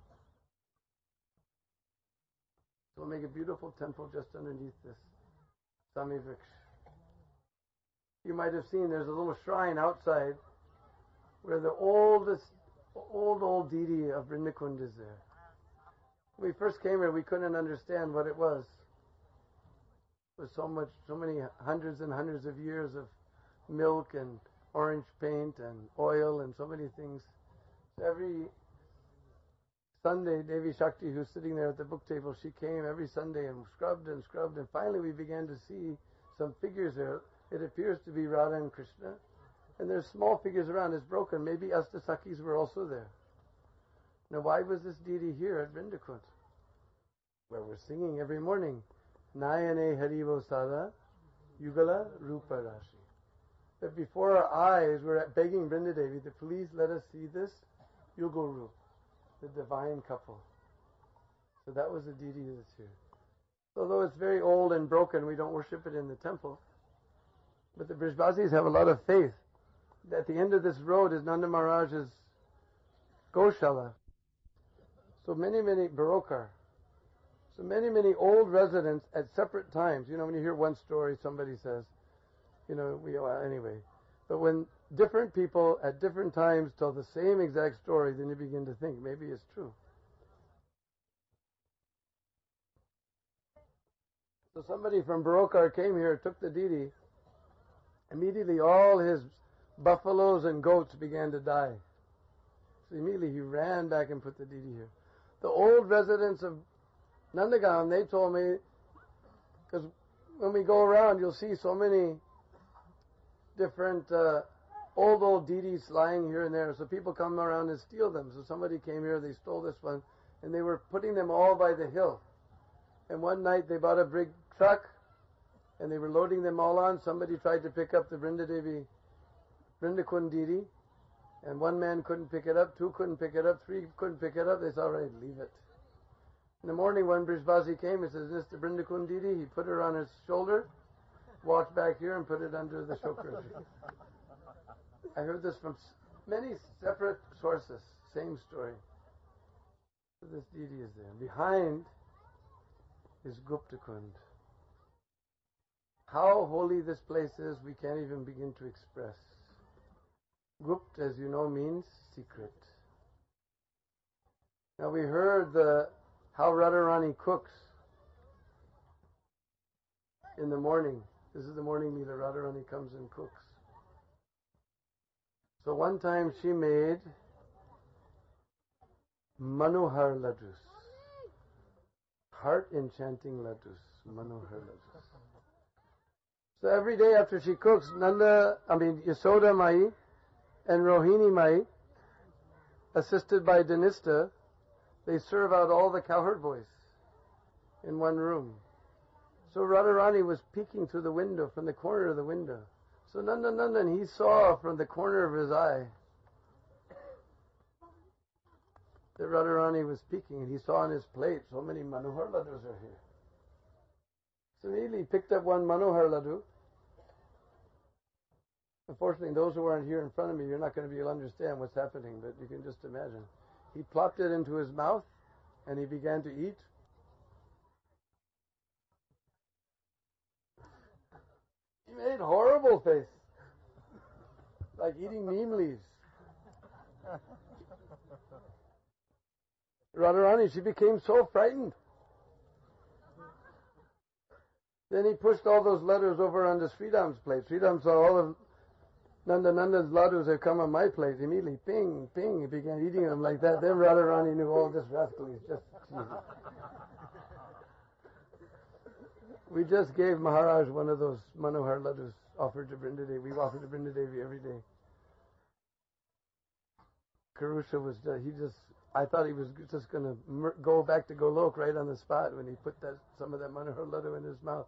So we'll make a beautiful temple just underneath this Samivriksh. You might have seen there's a little shrine outside where the oldest, old, old deity of Vrindakund is there. When we first came here, we couldn't understand what it was. With so much, so many hundreds and hundreds of years of milk and orange paint and oil and so many things. So every Sunday, Devi Shakti, who's sitting there at the book table, she came every Sunday and scrubbed and scrubbed, and finally we began to see some figures there. It appears to be Radha and Krishna, and there's small figures around. It's broken. Maybe Astasakis were also there. Now, why was this deity here at Vrindakund? Well, we're singing every morning. Nayane Harivo Sada, Yugala Rupa Rashi. That before our eyes, we're begging Vrindadevi to please let us see this Yugal Rup, the divine couple. So that was the deity that's here. Although it's very old and broken, we don't worship it in the temple. But the Brijbasis have a lot of faith. At the end of this road is Nanda Maharaj's Goshala. So many, many Barokar. So many, many old residents at separate times. You know, when you hear one story, somebody says, you know, we, well, anyway. But when different people at different times tell the same exact story, then you begin to think, maybe it's true. So somebody from Barokar came here, took the deity. Immediately all his buffaloes and goats began to die. So immediately he ran back and put the deity here. The old residents of Nandagaon, they told me, because when we go around, you'll see so many different uh, old, old deities lying here and there. So people come around and steal them. So somebody came here, they stole this one, and they were putting them all by the hill. And one night they bought a big truck, and they were loading them all on. Somebody tried to pick up the Vrindadevi, Vrindakund deity, and one man couldn't pick it up, two couldn't pick it up, three couldn't pick it up. They said, all right, leave it. In the morning, when Brijbasi came, he says, this is the Vrindakund deity. He put her on his shoulder, walked back here, and put it under the chokra tree. I heard this from many separate sources. Same story. So this deity is there. Behind is Guptakund. How holy this place is, we can't even begin to express. Gupt, as you know, means secret. Now we heard the how Radharani cooks in the morning. This is the morning meal. Radharani comes and cooks. So one time she made Manohar Laddus. Heart enchanting Laddus. Manohar Laddus. So every day after she cooks, Nanda, I mean Yasoda Mai and Rohini Mai, assisted by Dhanista, they serve out all the cowherd boys in one room. So Radharani was peeking through the window, from the corner of the window. So Nanda Nandan, he saw from the corner of his eye that Radharani was peeking, and he saw on his plate so many Manohar Laddus are here. So immediately he picked up one Manohar Laddu. Unfortunately, those who aren't here in front of me, you're not going to be able to understand what's happening, but you can just imagine. He plopped it into his mouth, and he began to eat. He made horrible face, like eating neem leaves. Radharani, she became so frightened. Then he pushed all those letters over onto Sridham's plate. Sridham saw all of Nanda Nanda's laddus have come on my plate. Immediately, ping, ping, he began eating them like that. Then Radharani knew, oh, this rascal is just... We just gave Maharaj one of those Manohar laddus offered to Vrindadevi. We offer to Vrindadevi every day. Karusha was, uh, he just, I thought he was just going to mer- go back to Golok right on the spot when he put that some of that Manohar laddu in his mouth.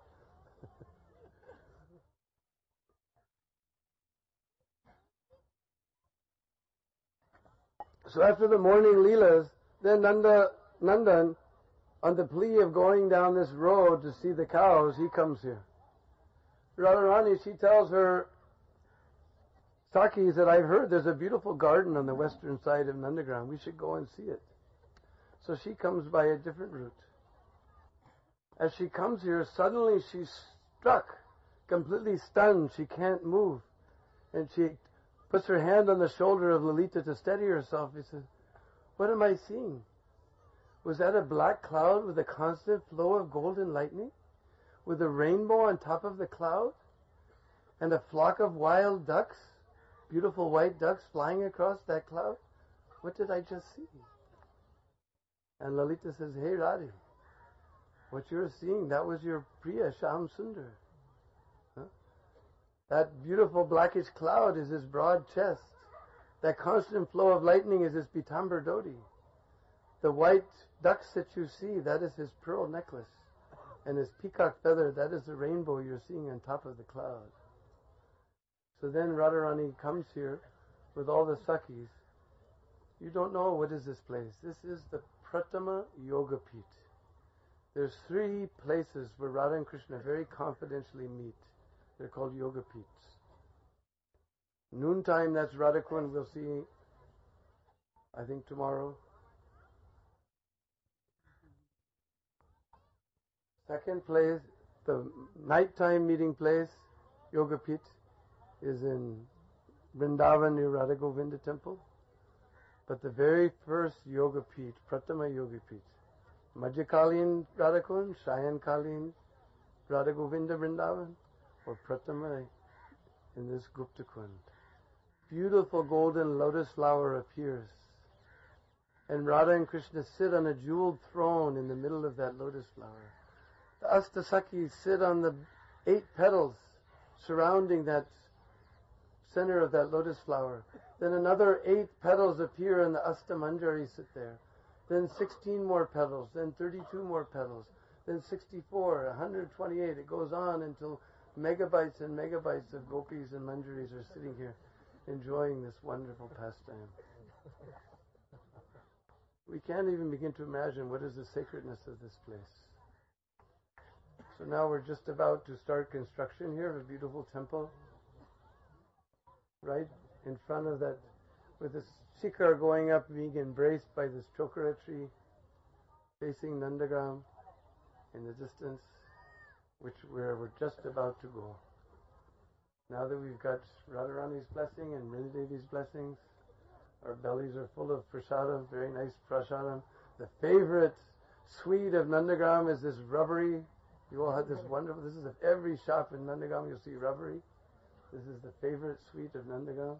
So after the morning Leelas, then Nanda, Nandan, on the plea of going down this road to see the cows, he comes here. Radharani, she tells her Sakis that I've heard there's a beautiful garden on the western side of Nandagram. We should go and see it. So she comes by a different route. As she comes here, suddenly she's struck, completely stunned. She can't move. And she puts her hand on the shoulder of Lalita to steady herself. He says, what am I seeing? Was that a black cloud with a constant flow of golden lightning? With a rainbow on top of the cloud? And a flock of wild ducks? Beautiful white ducks flying across that cloud? What did I just see? And Lalita says, hey Radhi, what you're seeing, that was your Priya Sham Sundar. Huh? That beautiful blackish cloud is his broad chest. That constant flow of lightning is his Pitambar Dhoti. The white ducks that you see, that is his pearl necklace. And his peacock feather, that is the rainbow you're seeing on top of the cloud. So then Radharani comes here with all the Sakhis. You don't know what is this place. This is the Pratama Yoga Pit. There's three places where Radha and Krishna very confidentially meet. They're called Yoga Pits. Noontime, that's Radhakund. We'll see, I think, tomorrow. Second place, the nighttime meeting place, Yoga Pit, is in Vrindavan near Radha Govinda temple. But the very first Yoga Pit, Pratama Yoga Pit, Madhyakalin Radhakund, Shayankalin Radha Govinda Vrindavan, or Pratama in this Gupta Kund. Beautiful golden lotus flower appears. And Radha and Krishna sit on a jeweled throne in the middle of that lotus flower. The Astasakis sit on the eight petals surrounding that center of that lotus flower. Then another eight petals appear and the Astamanjari sit there. Then sixteen more petals, then thirty-two more petals, then sixty-four, one hundred twenty-eight. It goes on until megabytes and megabytes of gopis and manjaris are sitting here enjoying this wonderful pastime. We can't even begin to imagine what is the sacredness of this place. So now we're just about to start construction here of a beautiful temple. Right in front of that, with this shikhar going up, being embraced by this chokra tree, facing Nandagram in the distance, which where we're just about to go. Now that we've got Radharani's blessing and Vrindadevi's blessings, our bellies are full of prasadam, very nice prasadam. The favorite sweet of Nandagram is this rubbery. You all have this wonderful, this is of every shop in Nandagram you'll see rubbery. This is the favorite sweet of Nandagram.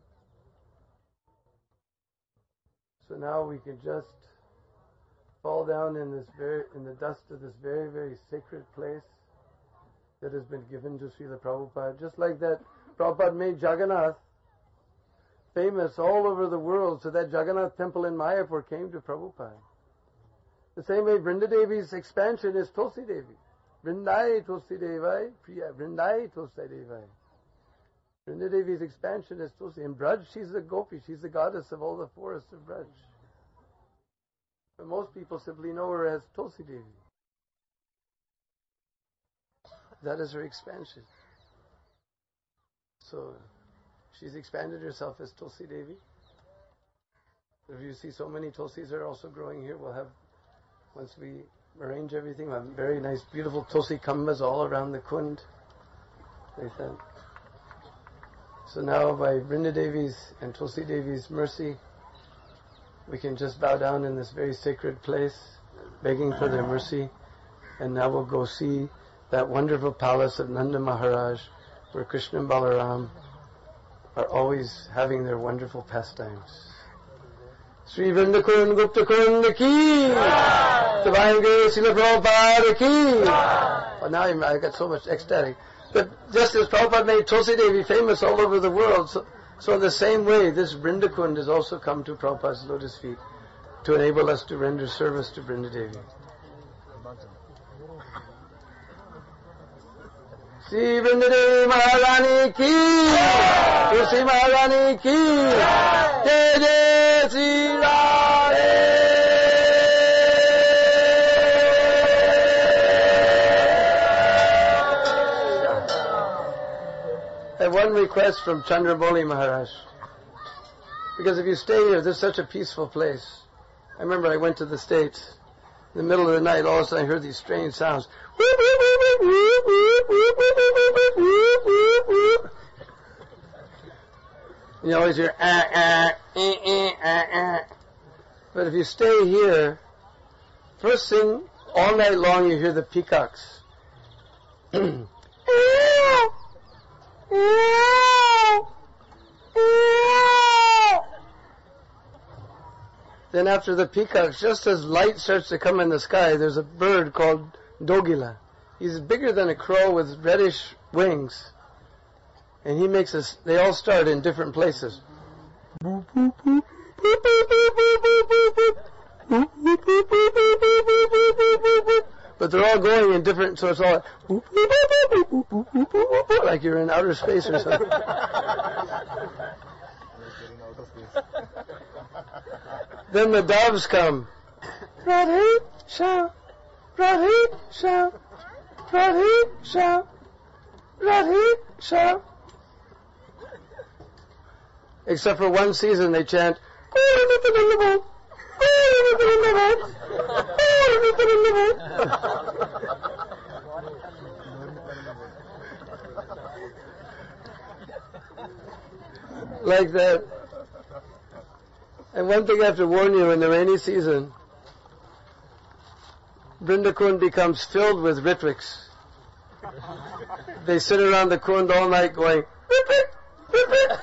So now we can just fall down in this very, in the dust of this very, very sacred place that has been given to Srila Prabhupada. Just like that, Prabhupada made Jagannath famous all over the world. So that Jagannath temple in Mayapur came to Prabhupada. The same way Vrindadevi's expansion is Tulsi Devi. Vrindai Tulsi Devai, Priya, Vrindai Tulsi Devai. Vrindadevi's expansion is Tulsi. In Braj, she's the gopi, she's the goddess of all the forests of Braj. But most people simply know her as Tulsi Devi. That is her expansion. So, she's expanded herself as Tulsi Devi. If you see so many Tulsis are also growing here, we'll have, once we arrange everything, we'll have very nice, beautiful Tulsi kambas all around the Kund. Like that. So now by Vrindadevi's and Tulsi Devi's mercy, we can just bow down in this very sacred place, begging for their mercy. And now we'll go see that wonderful palace of Nanda Maharaj, where Krishna and Balaram are always having their wonderful pastimes. Sri Vrindakund Gupta Kund ki, Divine Grace Srila Prabhupada ki. Well, now I'm, I got so much ecstatic. But just as Prabhupada made Tulsi Devi famous all over the world, so, so in the same way, this Vrindakund has also come to Prabhupada's lotus feet to enable us to render service to Vrinda Devi. Sri Vrinda Devi Maharani ki, Tulsi Maharani ki, Jai Jai Sri Radhe. I have one request from Chandraboli Maharaj. Because if you stay here, this is such a peaceful place. I remember I went to the States. In the middle of the night, all of a sudden I heard these strange sounds. You always hear, ah, ah, eh, eh, ah, ah. But if you stay here, first thing, all night long you hear the peacocks. Then after the peacocks, just as light starts to come in the sky, there's a bird called Dogila. He's bigger than a crow with reddish wings. And he makes us, they all start in different places. But they're all going in different, so it's all like you're in outer space or something. Then the doves come. Radhe Sham, Radhe Sham, Radhe Sham, Radhe Sham. Except for one season they chant, like that. And one thing I have to warn you, in the rainy season, Vrindakund becomes filled with Ritvaks. They sit around the Kund all night going, Ritvik, Ritvik,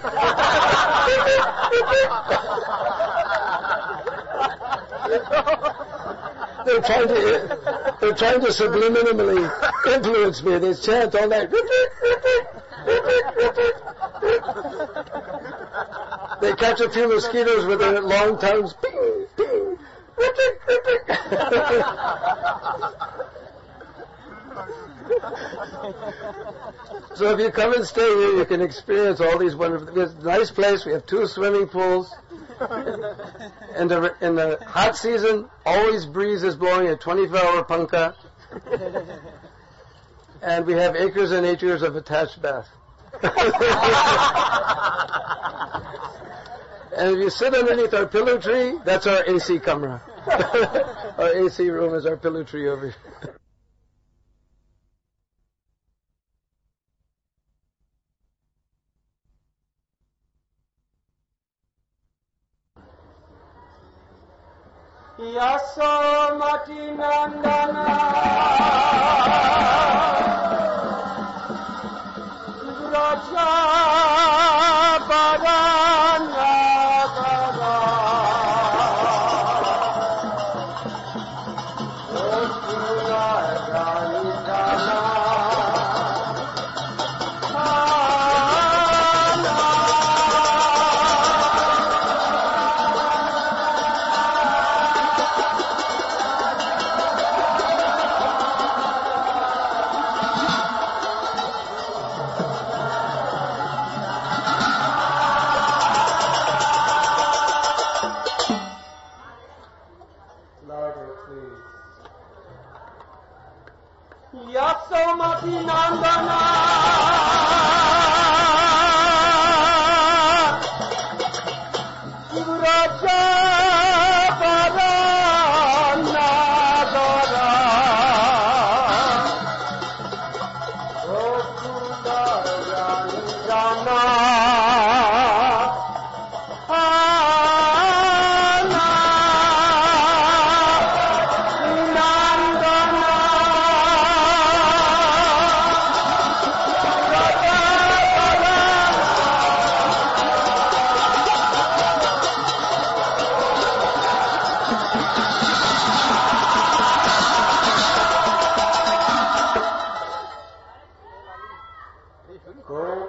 Ritvik. They're trying to, they're trying to subliminally influence me. They chant all night, Ritvik, Ritvik, Ritvik, Ritvik. They catch a few mosquitoes with their long tongues. Ping, ping, ripping, ripping. So if you come and stay here, you can experience all these wonderful. It's a nice place. We have two swimming pools. And the, in the hot season, always breeze is blowing a twenty-four hour punkah. And we have acres and acres of attached bath. And if you sit underneath our pillow tree, that's our A C kamra. Our A C room is our pillow tree over here. Yasomati Nandana Raja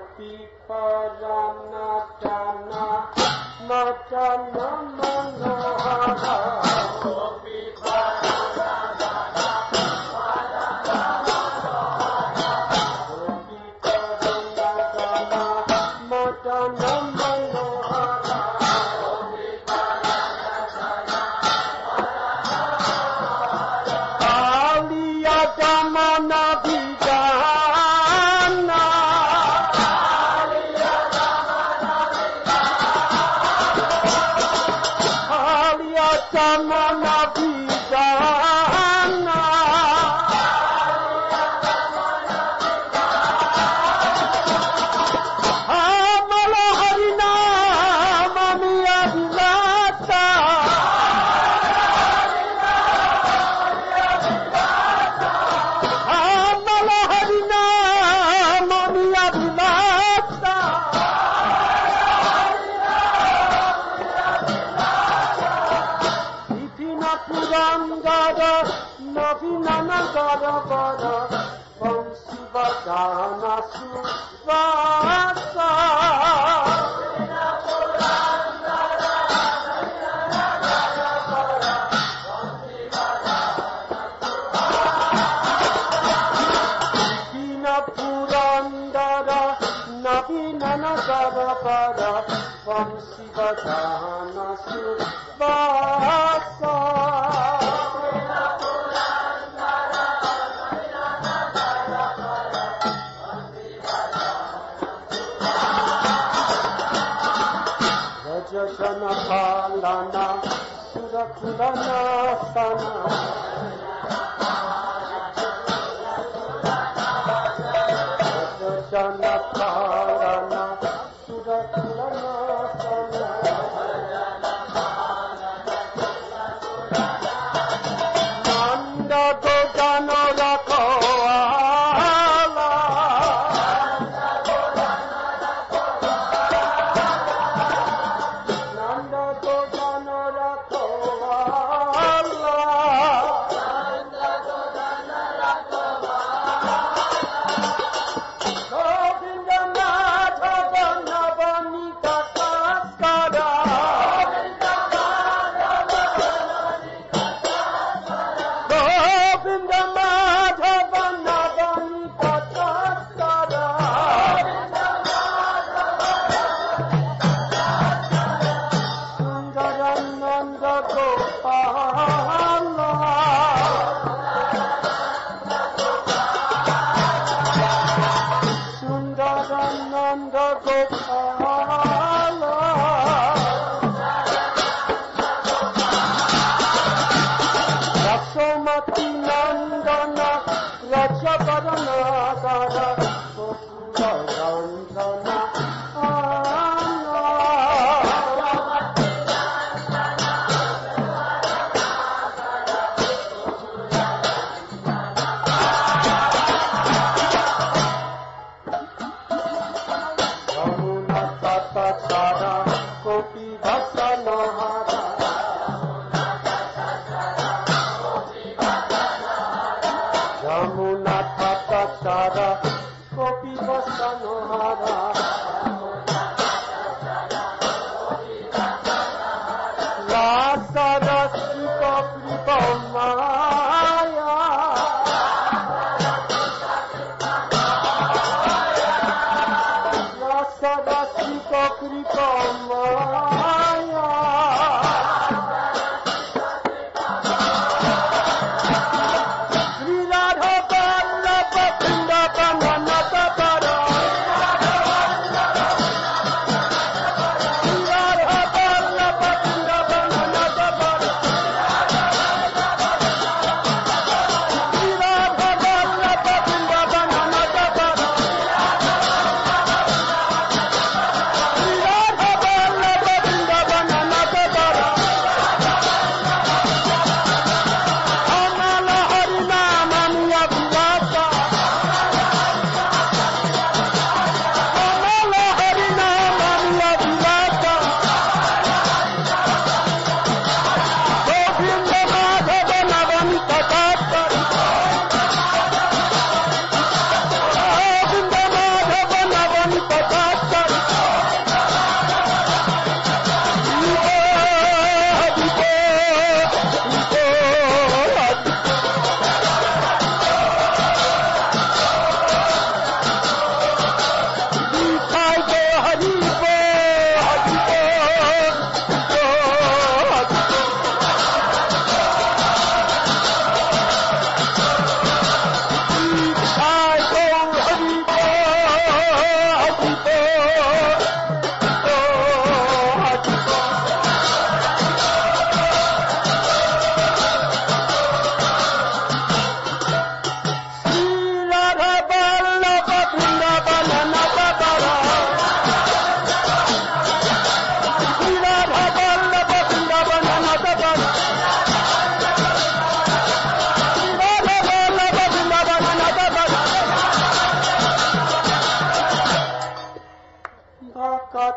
Bye.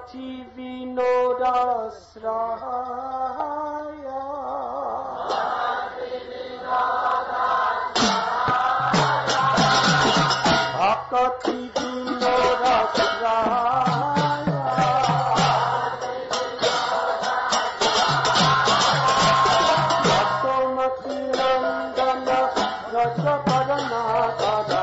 Bhakti Vinodasraya Bhakti Vinodasraya Bhaktomati Nandana Raja Paranadana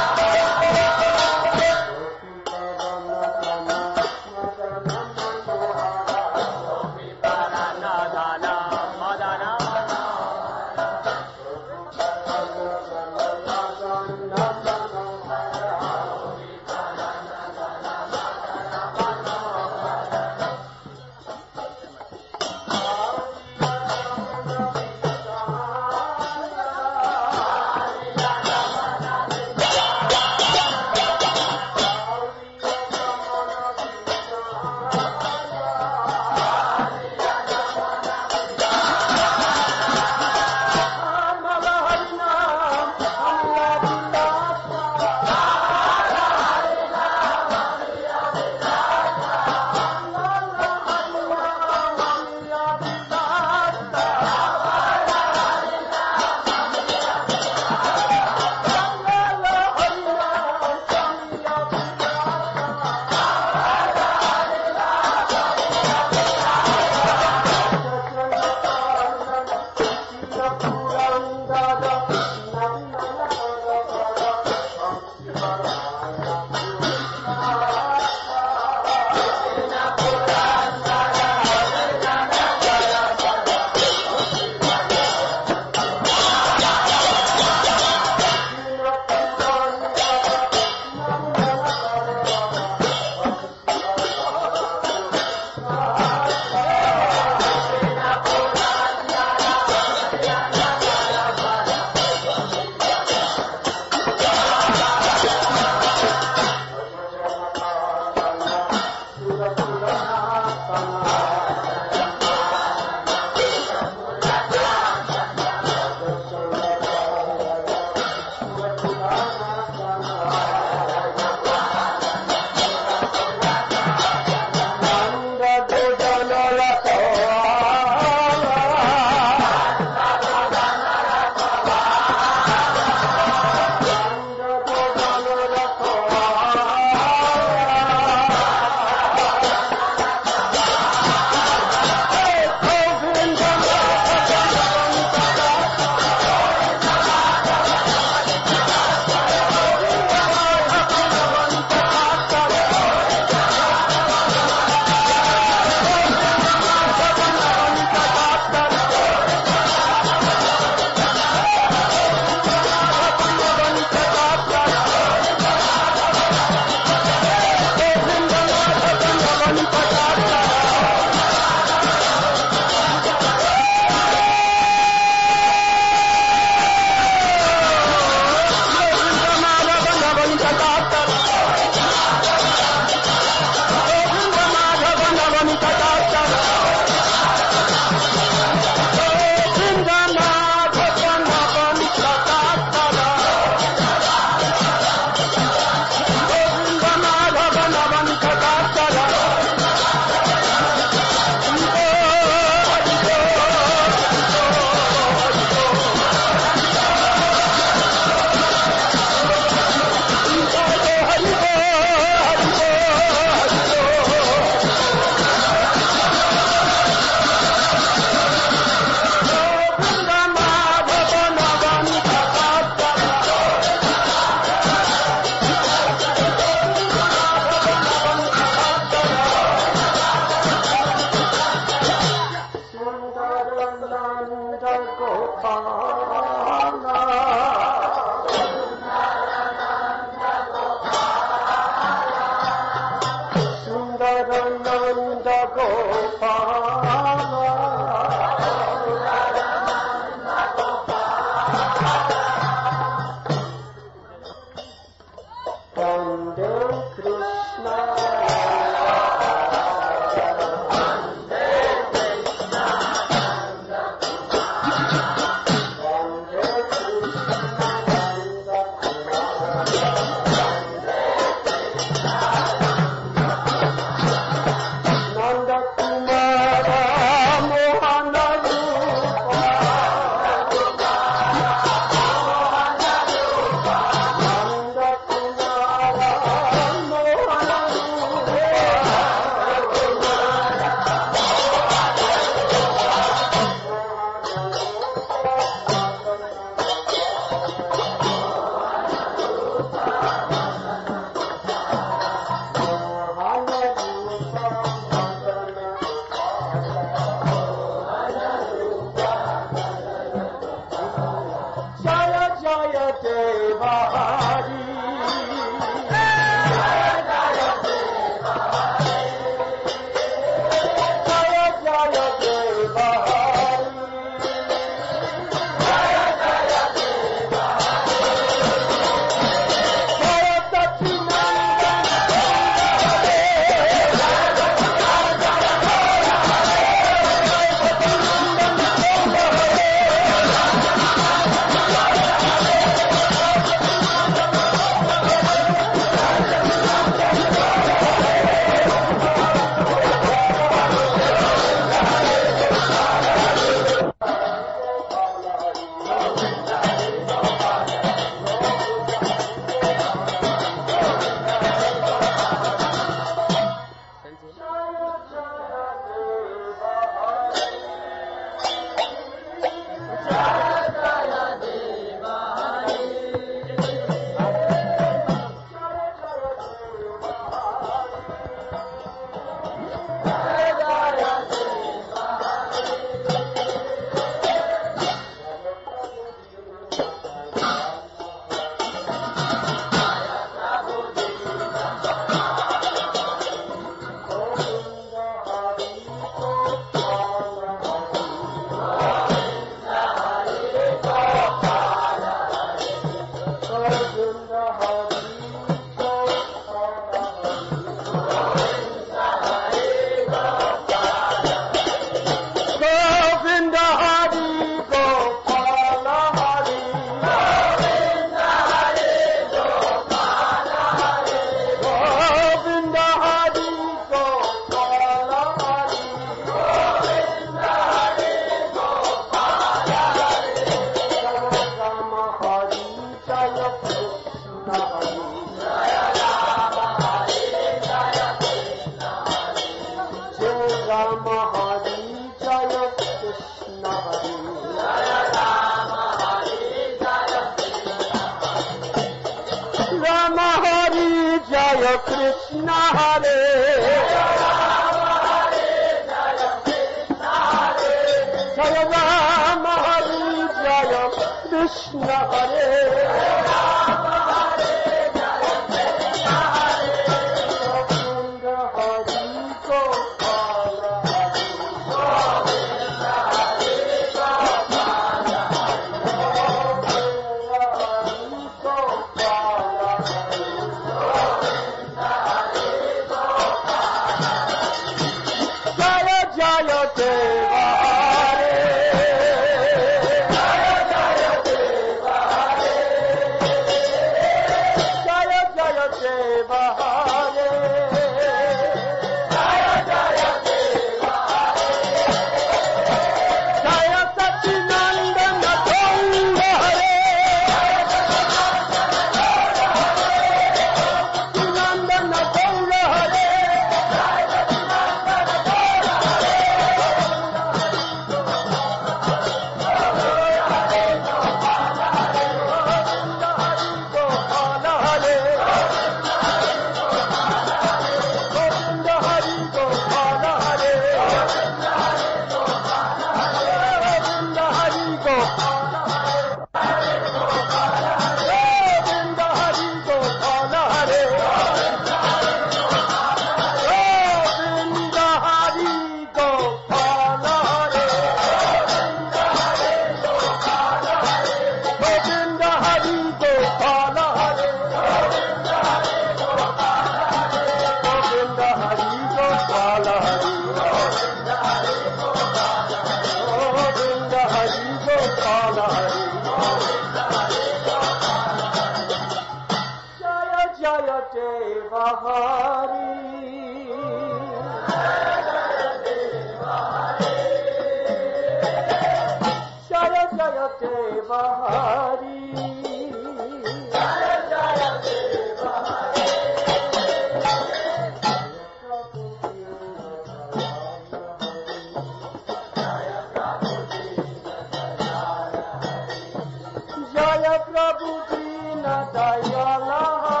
Jaya Prabhu Dina Dayala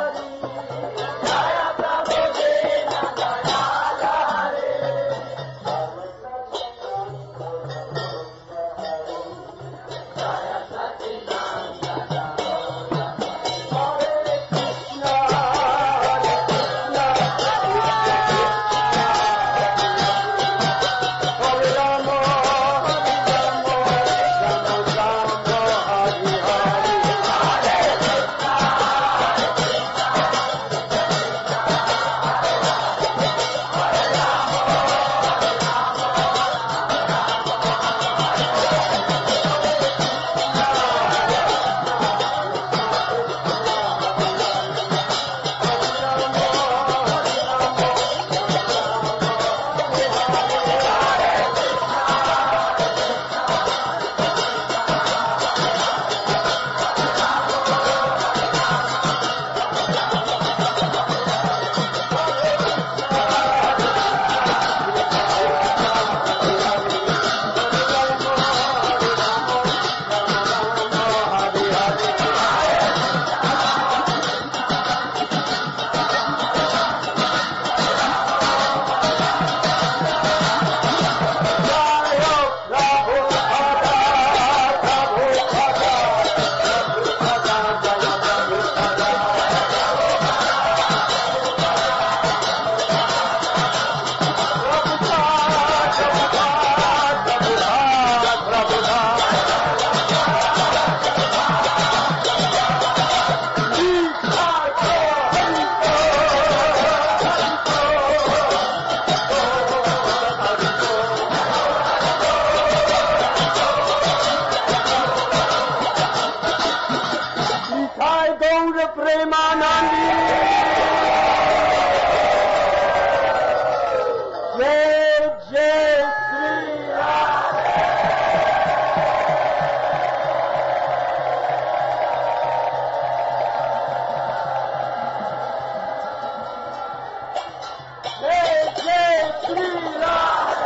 Premanandi. Jai Jai Sri Radha. Jai Jai Sri Radha.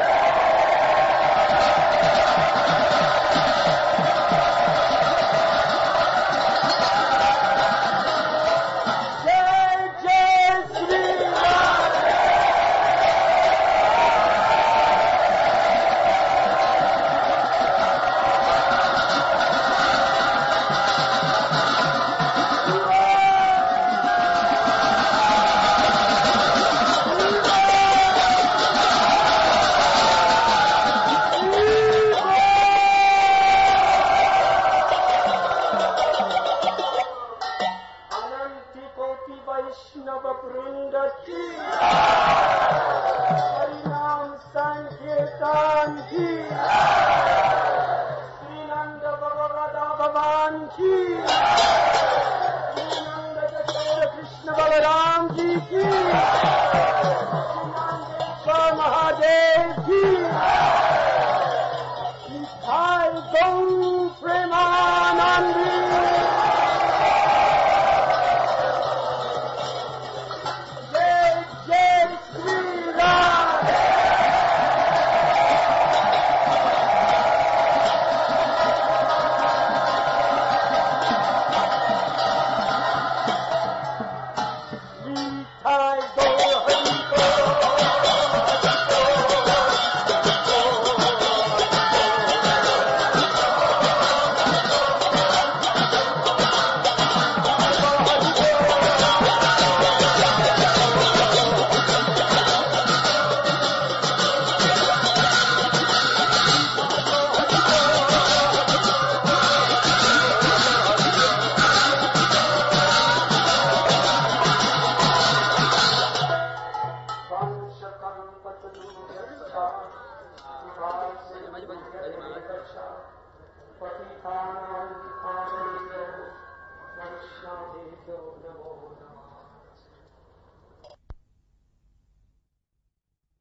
Patithanam Pavanebhyo Vaishnavebhyo Namo Namaha.